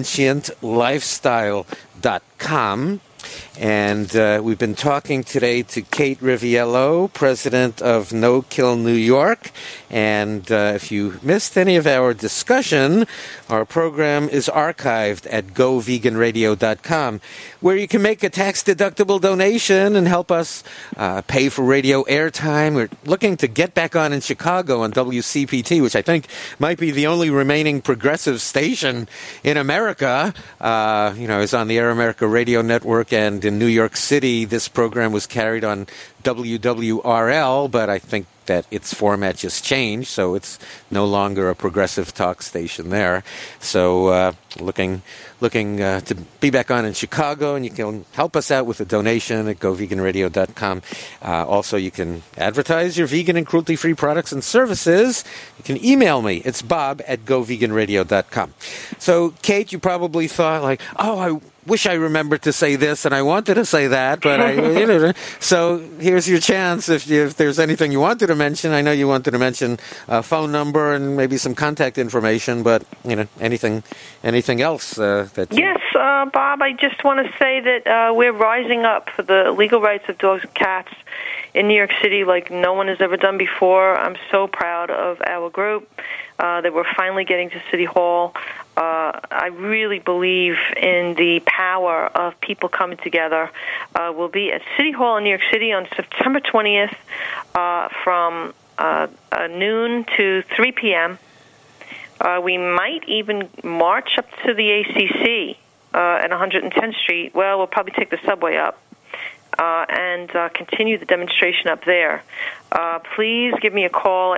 sentientlifestyle.com. And we've been talking today to Kate Riviello, president of No Kill New York. And if you missed any of our discussion, our program is archived at GoVeganRadio.com, where you can make a tax-deductible donation and help us pay for radio airtime. We're looking to get back on in Chicago on WCPT, which I think might be the only remaining progressive station in America. It's on the Air America Radio Network, and in New York City, this program was carried on WWRL, but I think that its format just changed, so it's no longer a progressive talk station there. So looking to be back on in Chicago, and you can help us out with a donation at GoVeganRadio.com. Also, you can advertise your vegan and cruelty-free products and services. You can email me. It's Bob at GoVeganRadio.com. So, Kate, you probably thought, like, I wish I remembered to say this, and I wanted to say that, but so here's your chance. If there's anything you wanted to mention, I know you wanted to mention a phone number and maybe some contact information, but anything else that you... Yes, Bob, I just want to say that we're rising up for the legal rights of dogs and cats in New York City like no one has ever done before. I'm so proud of our group that we're finally getting to City Hall. I really believe in the power of people coming together. We'll be at City Hall in New York City on September 20th from noon to 3 p.m. We might even march up to the ACC at 110th Street. Well, we'll probably take the subway up and continue the demonstration up there. Please give me a call at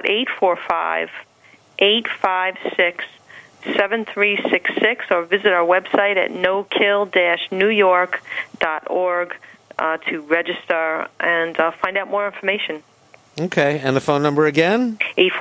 845-856-7366 or visit our website at nokill-newyork.org to register and find out more information. Okay, and the phone number again?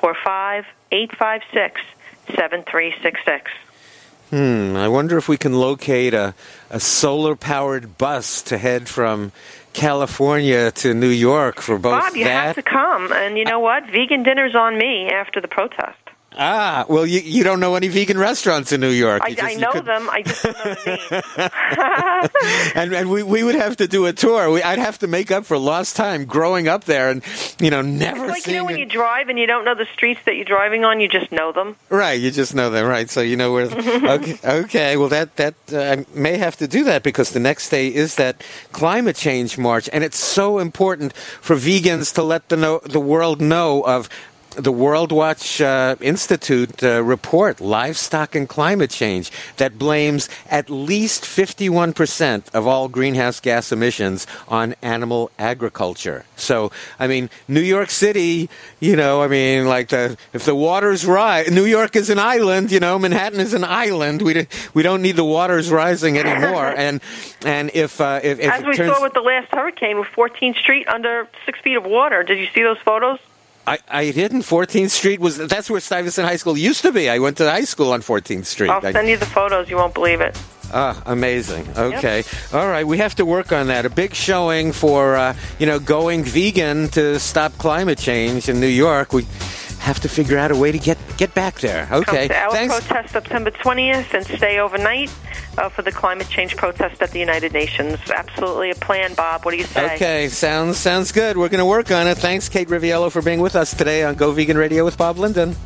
845-856-7366. I wonder if we can locate a solar-powered bus to head from California to New York for both Bob, you have to come. And you know what? Vegan dinner's on me after the protest. Well, you don't know any vegan restaurants in New York. I know them. I just don't know the names. and we would have to do a tour. I'd have to make up for lost time growing up there and, never it's like, seeing when you drive and you don't know the streets that you're driving on, you just know them. Right, you just know them, right. So you know where... Okay, well, that I may have to do that because the next day is that climate change march, and it's so important for vegans to let the world know of the World Watch Institute report, Livestock and Climate Change, that blames at least 51% of all greenhouse gas emissions on animal agriculture. So, New York City, if the waters rise, New York is an island, Manhattan is an island. We don't need the waters rising anymore. and if as we saw with the last hurricane with 14th Street under 6 feet of water, did you see those photos? I didn't. 14th Street that's where Stuyvesant High School used to be. I went to high school on 14th Street. I'll send you the photos. You won't believe it. Amazing. Okay. Yep. All right. We have to work on that. A big showing for, going vegan to stop climate change in New York. We have to figure out a way to get back there. Okay. Come to our Thanks. protest September 20th and stay overnight for the climate change protest at the United Nations. Absolutely a plan, Bob. What do you say? Okay. Sounds good. We're going to work on it. Thanks, Kate Riviello, for being with us today on Go Vegan Radio with Bob Linden.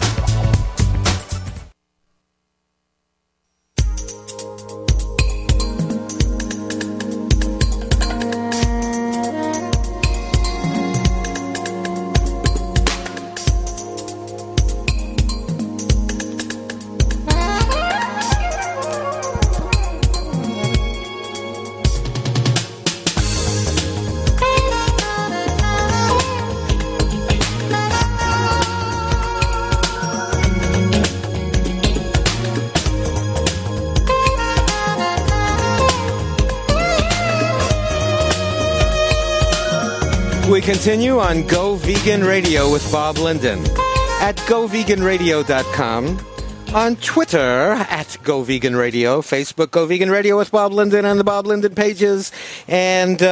We continue on Go Vegan Radio with Bob Linden at GoVeganRadio.com, on Twitter at Go Vegan Radio, Facebook Go Vegan Radio with Bob Linden on the Bob Linden pages, and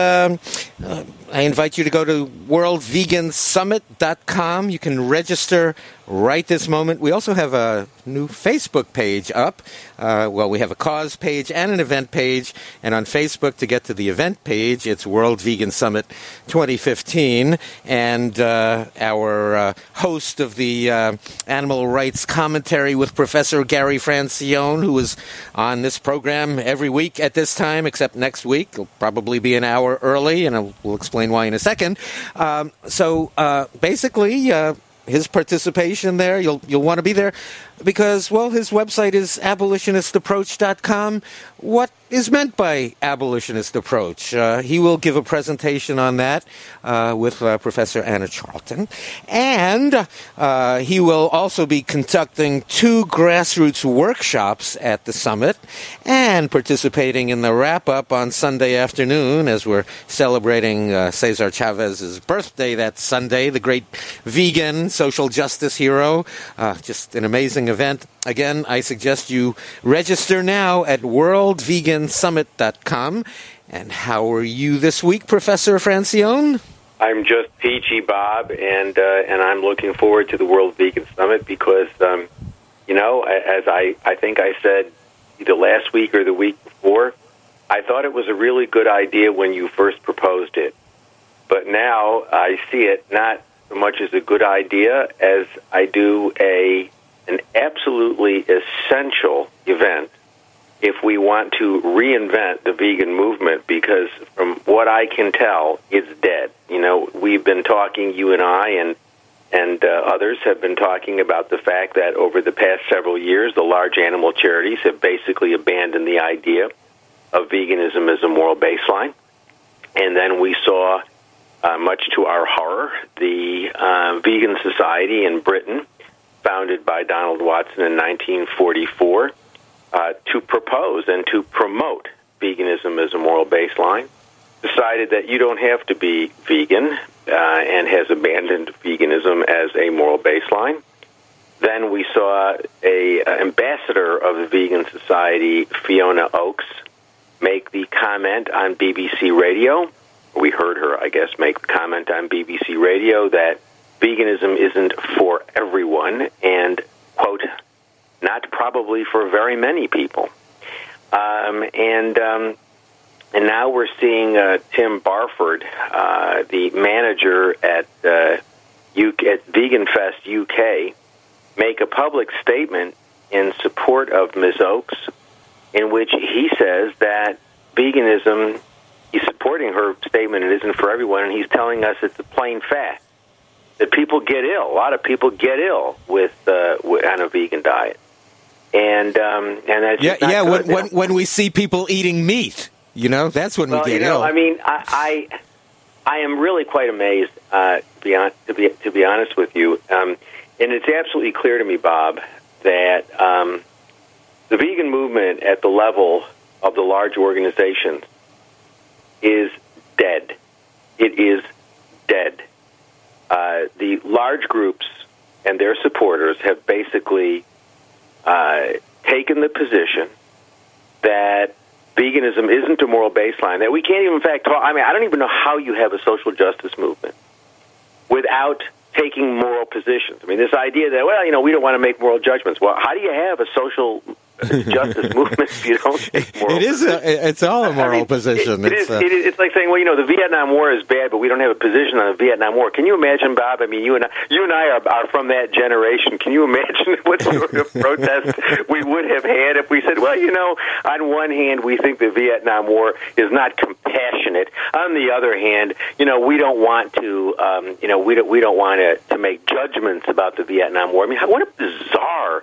I invite you to go to WorldVeganSummit.com. You can register right this moment. We also have a new Facebook page up. We have a cause page and an event page. And on Facebook, to get to the event page, it's World Vegan Summit 2015. And our host of the Animal Rights Commentary with Professor Gary Francione, who is on this program every week at this time, except next week. It'll probably be an hour early, and we'll explain why in a second. Basically, his participation there, you'll want to be there because, well, his website is abolitionistapproach.com. What is meant by abolitionist approach? He will give a presentation on that with Professor Anna Charlton. And he will also be conducting 2 grassroots workshops at the summit and participating in the wrap-up on Sunday afternoon as we're celebrating Cesar Chavez's birthday that Sunday, the great vegan social justice hero. Just an amazing event. Again, I suggest you register now at worldvegansummit.com. And how are you this week, Professor Francione? I'm just peachy, Bob, and I'm looking forward to the World Vegan Summit because, as I think I said either last week or the week before, I thought it was a really good idea when you first proposed it. but now I see it not so much as a good idea as I do an absolutely essential event if we want to reinvent the vegan movement, because from what I can tell, it's dead. You know, we've been talking, you and I, and others have been talking about the fact that over the past several years, the large animal charities have basically abandoned the idea of veganism as a moral baseline. And then we saw, much to our horror, the Vegan Society in Britain, founded by Donald Watson in 1944, to propose and to promote veganism as a moral baseline, decided that you don't have to be vegan, and has abandoned veganism as a moral baseline. Then we saw an ambassador of the Vegan Society, Fiona Oakes, make the comment on BBC Radio. We heard her, I guess, make the comment on BBC Radio that veganism isn't for everyone and, quote, not probably for very many people. And now we're seeing Tim Barford, the manager at Vegan Fest UK, make a public statement in support of Ms. Oakes, in which he says that veganism, he's supporting her statement, it isn't for everyone, and he's telling us it's a plain fact that people get ill. A lot of people get ill on a vegan diet. And that's just not good. When we see people eating meat, you know, that's when we get ill. I mean, I am really quite amazed, to be honest with you, and it's absolutely clear to me, Bob, that the vegan movement at the level of the large organizations is dead. It is dead. The large groups and their supporters have basically taken the position that veganism isn't a moral baseline, that we can't even, in fact, talk. I mean, I don't even know how you have a social justice movement without taking moral positions. I mean, this idea that, well, you know, we don't want to make moral judgments. Well, how do you have a social justice movement if you don't take moral positions? It's all a moral position. It's like saying, well, you know, the Vietnam War is bad, but we don't have a position on the Vietnam War. Can you imagine, Bob? I mean, you and I are from that generation. Can you imagine what sort of protest we would have had if we said, well, you know, on one hand, we think the Vietnam War is not compassionate. On the other hand, you know, we don't want to, we don't want to make judgments about the Vietnam War. I mean, what a bizarre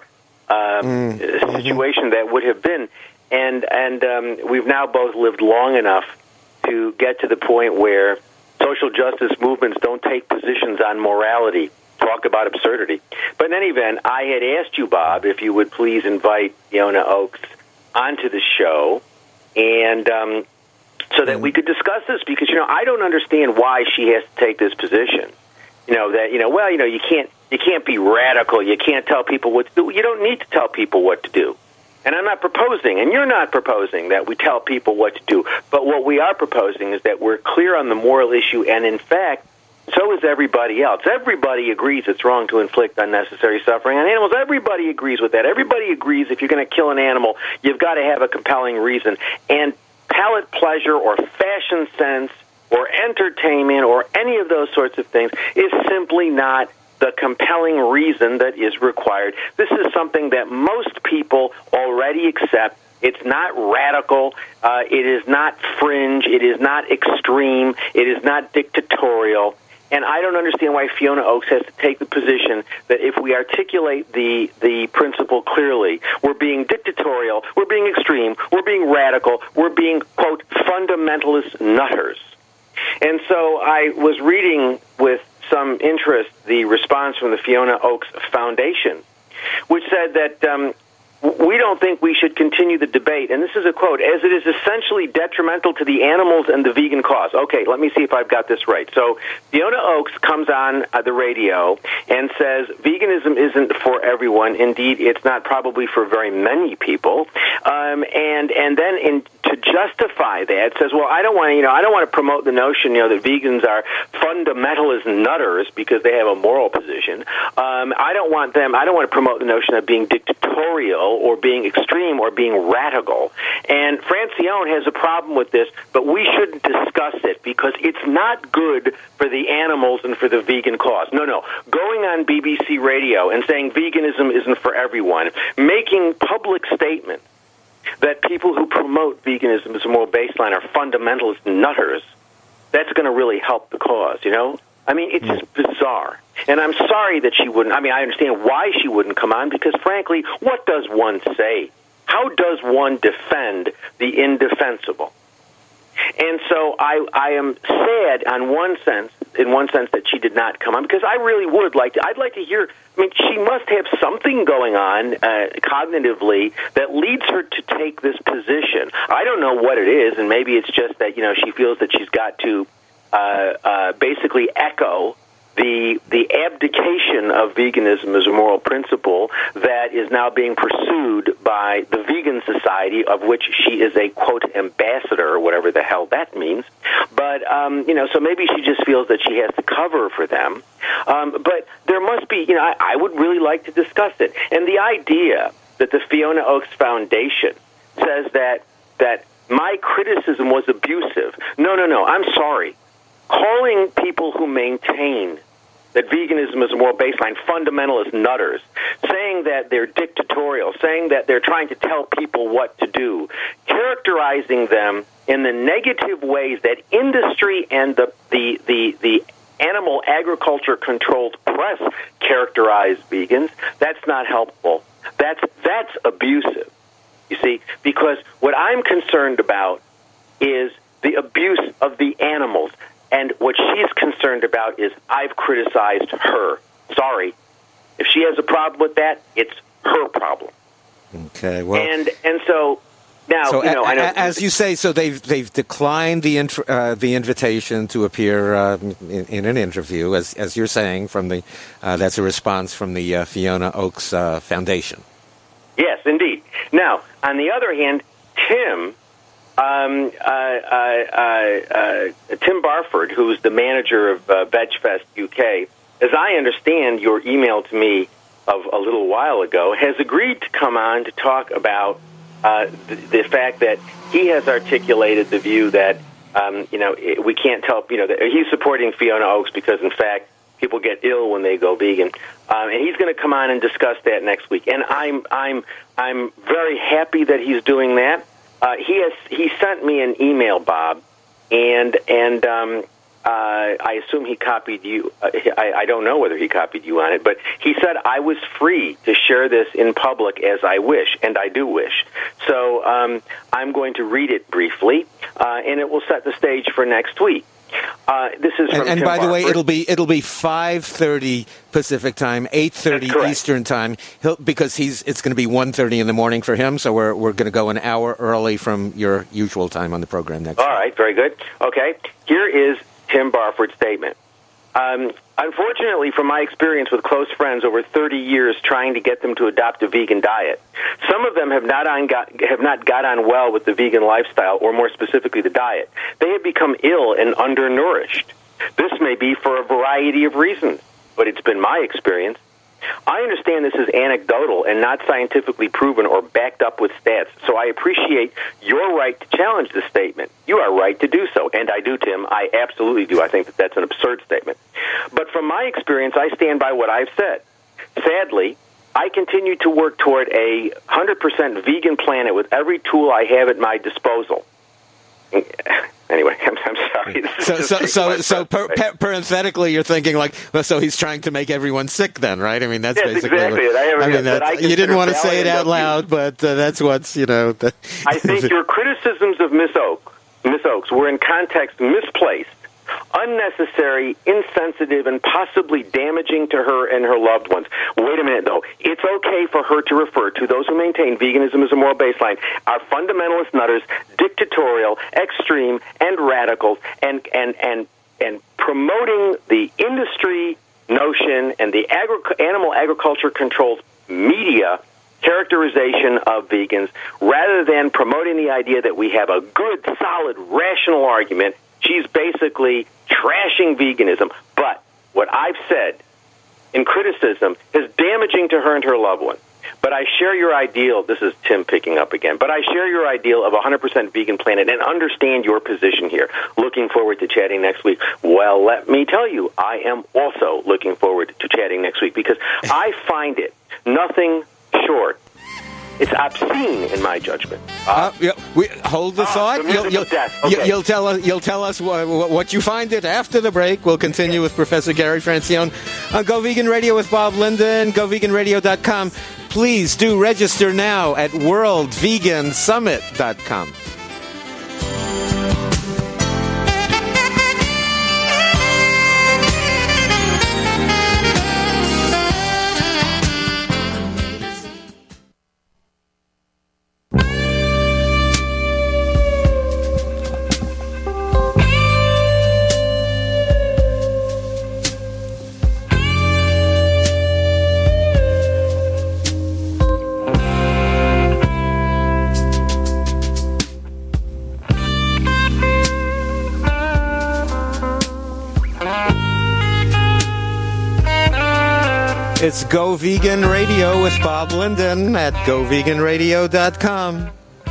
situation that would have been, and we've now both lived long enough to get to the point where social justice movements don't take positions on morality, talk about absurdity. But in any event, I had asked you, Bob, if you would please invite Fiona Oakes onto the show, and so that we could discuss this, because, you know, I don't understand why she has to take this position. You know, that, you know, well, you know, you can't be radical. You can't tell people what to do. You don't need to tell people what to do. And I'm not proposing, and you're not proposing, that we tell people what to do. But what we are proposing is that we're clear on the moral issue, and in fact, so is everybody else. Everybody agrees it's wrong to inflict unnecessary suffering on animals. Everybody agrees with that. Everybody agrees if you're going to kill an animal, you've got to have a compelling reason. And palate pleasure or fashion sense or entertainment or any of those sorts of things is simply not the compelling reason that is required. This is something that most people already accept. It's not radical. It is not fringe. It is not extreme. It is not dictatorial. And I don't understand why Fiona Oakes has to take the position that if we articulate the principle clearly, we're being dictatorial, we're being extreme, we're being radical, we're being, quote, fundamentalist nutters. And so I was reading with some interest the response from the Fiona Oakes Foundation, which said that we don't think we should continue the debate, and this is a quote, as it is essentially detrimental to the animals and the vegan cause. Okay, let me see if I've got this right. So Fiona Oakes comes on the radio and says veganism isn't for everyone. Indeed, it's not probably for very many people. And then to justify that, says, well, I don't want to promote the notion, that vegans are fundamentalist nutters because they have a moral position. I don't want to promote the notion of being dictatorial ill or being extreme or being radical. And Francione has a problem with this, but we shouldn't discuss it because it's not good for the animals and for the vegan cause. No. Going on BBC Radio and saying veganism isn't for everyone, making public statements that people who promote veganism as a moral baseline are fundamentalist nutters, that's going to really help the cause, you know? I mean, it's just bizarre. And I'm sorry that she wouldn't. I mean, I understand why she wouldn't come on because, frankly, what does one say? How does one defend the indefensible? And so I am sad in one sense that she did not come on because I really would like to. I'd like to hear. I mean, she must have something going on cognitively that leads her to take this position. I don't know what it is, and maybe it's just that, you know, she feels that she's got to basically echo the abdication of veganism as a moral principle that is now being pursued by the Vegan Society, of which she is a, quote, ambassador, or whatever the hell that means. But, you know, so maybe she just feels that she has to cover for them. But there must be, you know, I would really like to discuss it. And the idea that the Fiona Oakes Foundation says that my criticism was abusive. No, I'm sorry. Calling people who maintain that veganism is a moral baseline fundamentalist nutters, saying that they're dictatorial, saying that they're trying to tell people what to do, characterizing them in the negative ways that industry and the animal agriculture-controlled press characterize vegans, that's not helpful. That's abusive, you see, because what I'm concerned about is the abuse of the animals. And what she's concerned about is I've criticized her. Sorry. If she has a problem with that, it's her problem. Okay. Well, and so now, so you know, I know, as you say, so they've declined the invitation to appear in an interview, as you're saying, from the that's a response from the Fiona Oakes Foundation. Yes, indeed. Now, on the other hand, Tim Barford, who's the manager of VegFest UK, as I understand your email to me of a little while ago, has agreed to come on to talk about the fact that he has articulated the view that, you know, we can't tell, you know, that he's supporting Fiona Oakes because, in fact, people get ill when they go vegan, and he's going to come on and discuss that next week. And I'm very happy that he's doing that. He sent me an email, Bob, and I assume he copied you. I don't know whether he copied you on it, but he said I was free to share this in public as I wish, and I do wish. So I'm going to read it briefly, and it will set the stage for next week. This is from and Tim by the way, Barford. it'll be 5:30 Pacific time, 8:30 Eastern time, because it's going to be 1:30 in the morning for him. So we're going to go an hour early from your usual time on the program next. All right, very good. Okay, here is Tim Barford's statement. Unfortunately, from my experience with close friends over 30 years trying to get them to adopt a vegan diet, some of them have not got on well with the vegan lifestyle, or more specifically the diet. They have become ill and undernourished. This may be for a variety of reasons, but it's been my experience. I understand this is anecdotal and not scientifically proven or backed up with stats, so I appreciate your right to challenge this statement. You are right to do so, and I do, Tim. I absolutely do. I think that that's an absurd statement. But from my experience, I stand by what I've said. Sadly, I continue to work toward a 100% vegan planet with every tool I have at my disposal. Anyway, I'm sorry. So parenthetically, you're thinking like, well, so he's trying to make everyone sick, then, right? I mean, that's basically exactly it. You didn't want to say it out loud, but that's what's, you know. I think your criticisms of Miss Oakes were in context misplaced, unnecessary, insensitive, and possibly damaging to her and her loved ones. Wait a minute, though. It's okay for her to refer to those who maintain veganism as a moral baseline are fundamentalist nutters, dictatorial, extreme, and radicals, and promoting the industry notion and the animal agriculture-controlled media characterization of vegans, rather than promoting the idea that we have a good, solid, rational argument. She's basically trashing veganism. But what I've said in criticism is damaging to her and her loved one. But I share your ideal. This is Tim picking up again. But I share your ideal of a 100% vegan planet and understand your position here. Looking forward to chatting next week. Well, let me tell you, I am also looking forward to chatting next week because I find it nothing short. It's obscene in my judgment. Hold the thought. You'll tell us what you find it after the break. We'll continue with Professor Gary Francione on Go Vegan Radio with Bob Linden, GoVeganRadio.com. Please do register now at WorldVeganSummit.com. It's Go Vegan Radio with Bob Linden at GoVeganRadio.com.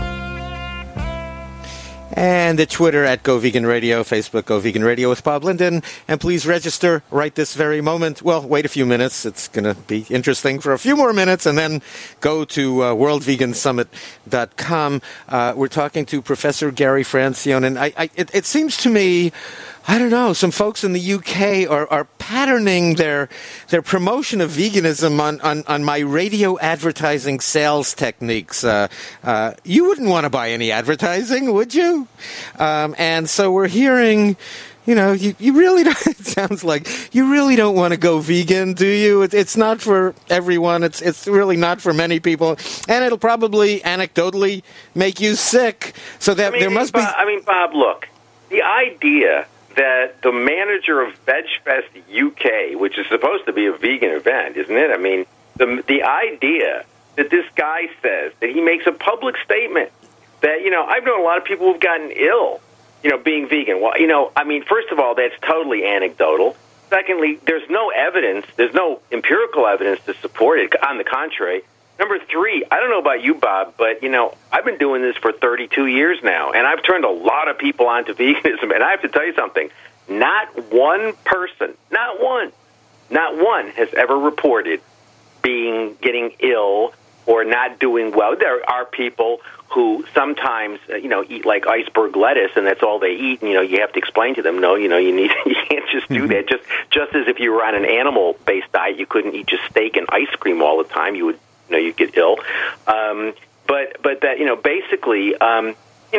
And the Twitter at Go Vegan Radio, Facebook Go Vegan Radio with Bob Linden. And please register right this very moment. Well, wait a few minutes. It's going to be interesting for a few more minutes. And then go to WorldVeganSummit.com. We're talking to Professor Gary Francione. And it seems to me, I don't know, some folks in the UK are patterning their promotion of veganism on my radio advertising sales techniques. You wouldn't want to buy any advertising, would you? And so we're hearing, you really don't, it sounds like you really don't want to go vegan, do you? It's not for everyone. It's really not for many people. And it'll probably anecdotally make you sick. So that there must be... Bob, look, the idea that the manager of VegFest UK, which is supposed to be a vegan event, isn't it? I mean, the idea that this guy says, that he makes a public statement that, I've known a lot of people who've gotten ill, being vegan. Well, first of all, that's totally anecdotal. Secondly, there's no evidence, there's no empirical evidence to support it. On the contrary. Number three, I don't know about you, Bob, but, I've been doing this for 32 years now, and I've turned a lot of people onto veganism, and I have to tell you something. Not one person, not one has ever reported getting ill or not doing well. There are people who sometimes, eat like iceberg lettuce, and that's all they eat, and, you have to explain to them, no, you can't just do that. Just as if you were on an animal-based diet, you couldn't eat just steak and ice cream all the time, you'd get ill. But that, basically, the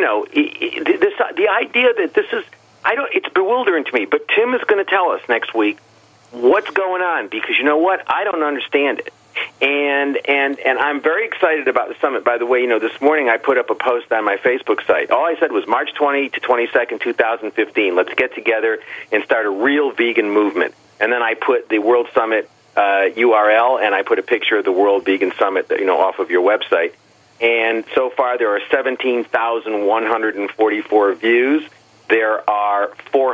idea that this is, it's bewildering to me, but Tim is going to tell us next week what's going on, because you know what? I don't understand it. And I'm very excited about the summit. By the way, this morning I put up a post on my Facebook site. All I said was March 20 to 22nd, 2015. Let's get together and start a real vegan movement. And then I put the World Summit URL, and I put a picture of the World Vegan Summit, off of your website. And so far, there are 17,144 views. There are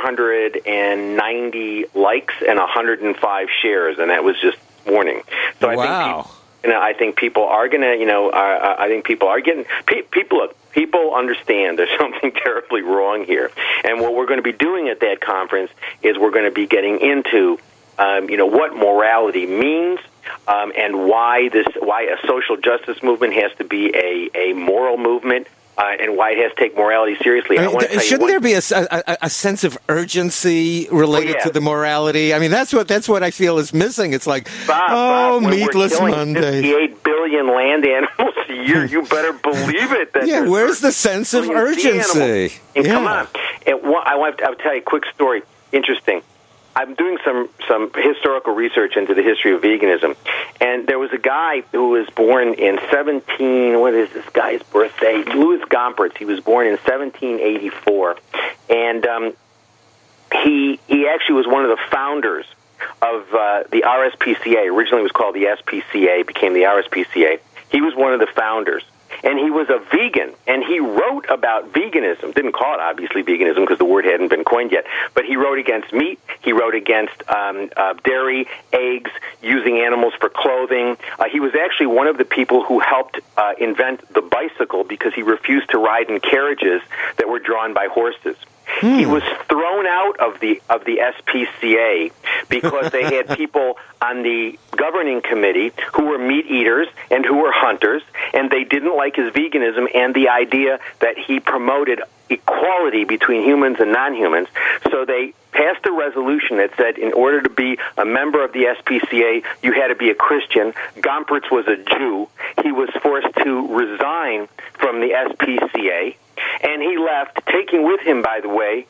490 likes and 105 shares, and that was just this morning. So I think people are going to, I think people are getting people. Look, people understand there's something terribly wrong here, and what we're going to be doing at that conference is we're going to be getting into what morality means, and why a social justice movement has to be a moral movement, and why it has to take morality seriously. Shouldn't there be a sense of urgency related to the morality? I mean, that's what I feel is missing. It's like, Bob, Meatless Monday. 58 billion land animals a year. You better believe it. Where's the sense of urgency? Come on. I'll tell you a quick story. Interesting. I'm doing some historical research into the history of veganism, and there was a guy who was born in what is this guy's birthday? Louis Gompertz. He was born in 1784, and he actually was one of the founders of the RSPCA. Originally it was called the SPCA, became the RSPCA. He was one of the founders. and he was a vegan, and he wrote about veganism. Didn't call it, obviously, veganism because the word hadn't been coined yet, but he wrote against meat, he wrote against dairy, eggs, using animals for clothing. He was actually one of the people who helped invent the bicycle because he refused to ride in carriages that were drawn by horses. He was thrown out of the SPCA because they had people on the governing committee who were meat eaters and who were hunters, and they didn't like his veganism and the idea that he promoted equality between humans and non-humans. So they passed a resolution that said in order to be a member of the SPCA, you had to be a Christian. Gompertz was a Jew. He was forced to resign from the SPCA, and he left, taking with him, by the way,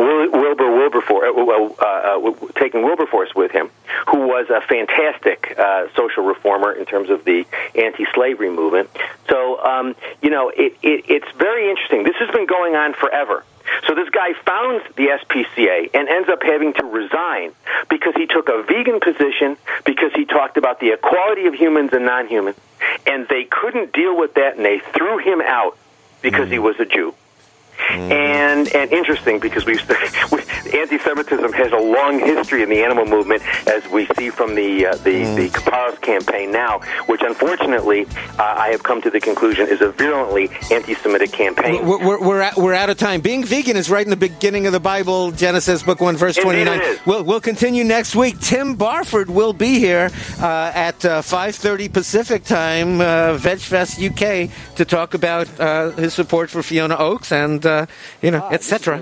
taking Wilberforce with him, who was a fantastic social reformer in terms of the anti-slavery movement. So, it's very interesting. This has been going on forever. So this guy founds the SPCA and ends up having to resign because he took a vegan position, because he talked about the equality of humans and non-humans, and they couldn't deal with that, and they threw him out because he was a Jew. And interesting, because anti-Semitism has a long history in the animal movement, as we see from the Kaparos campaign now, which unfortunately I have come to the conclusion is a virulently anti-Semitic campaign. We're out of time. Being vegan is right in the beginning of the Bible, Genesis book 1, verse 29. We'll continue next week. Tim Barford will be here at 5:30 Pacific time, VegFest UK, to talk about his support for Fiona Oakes and etc.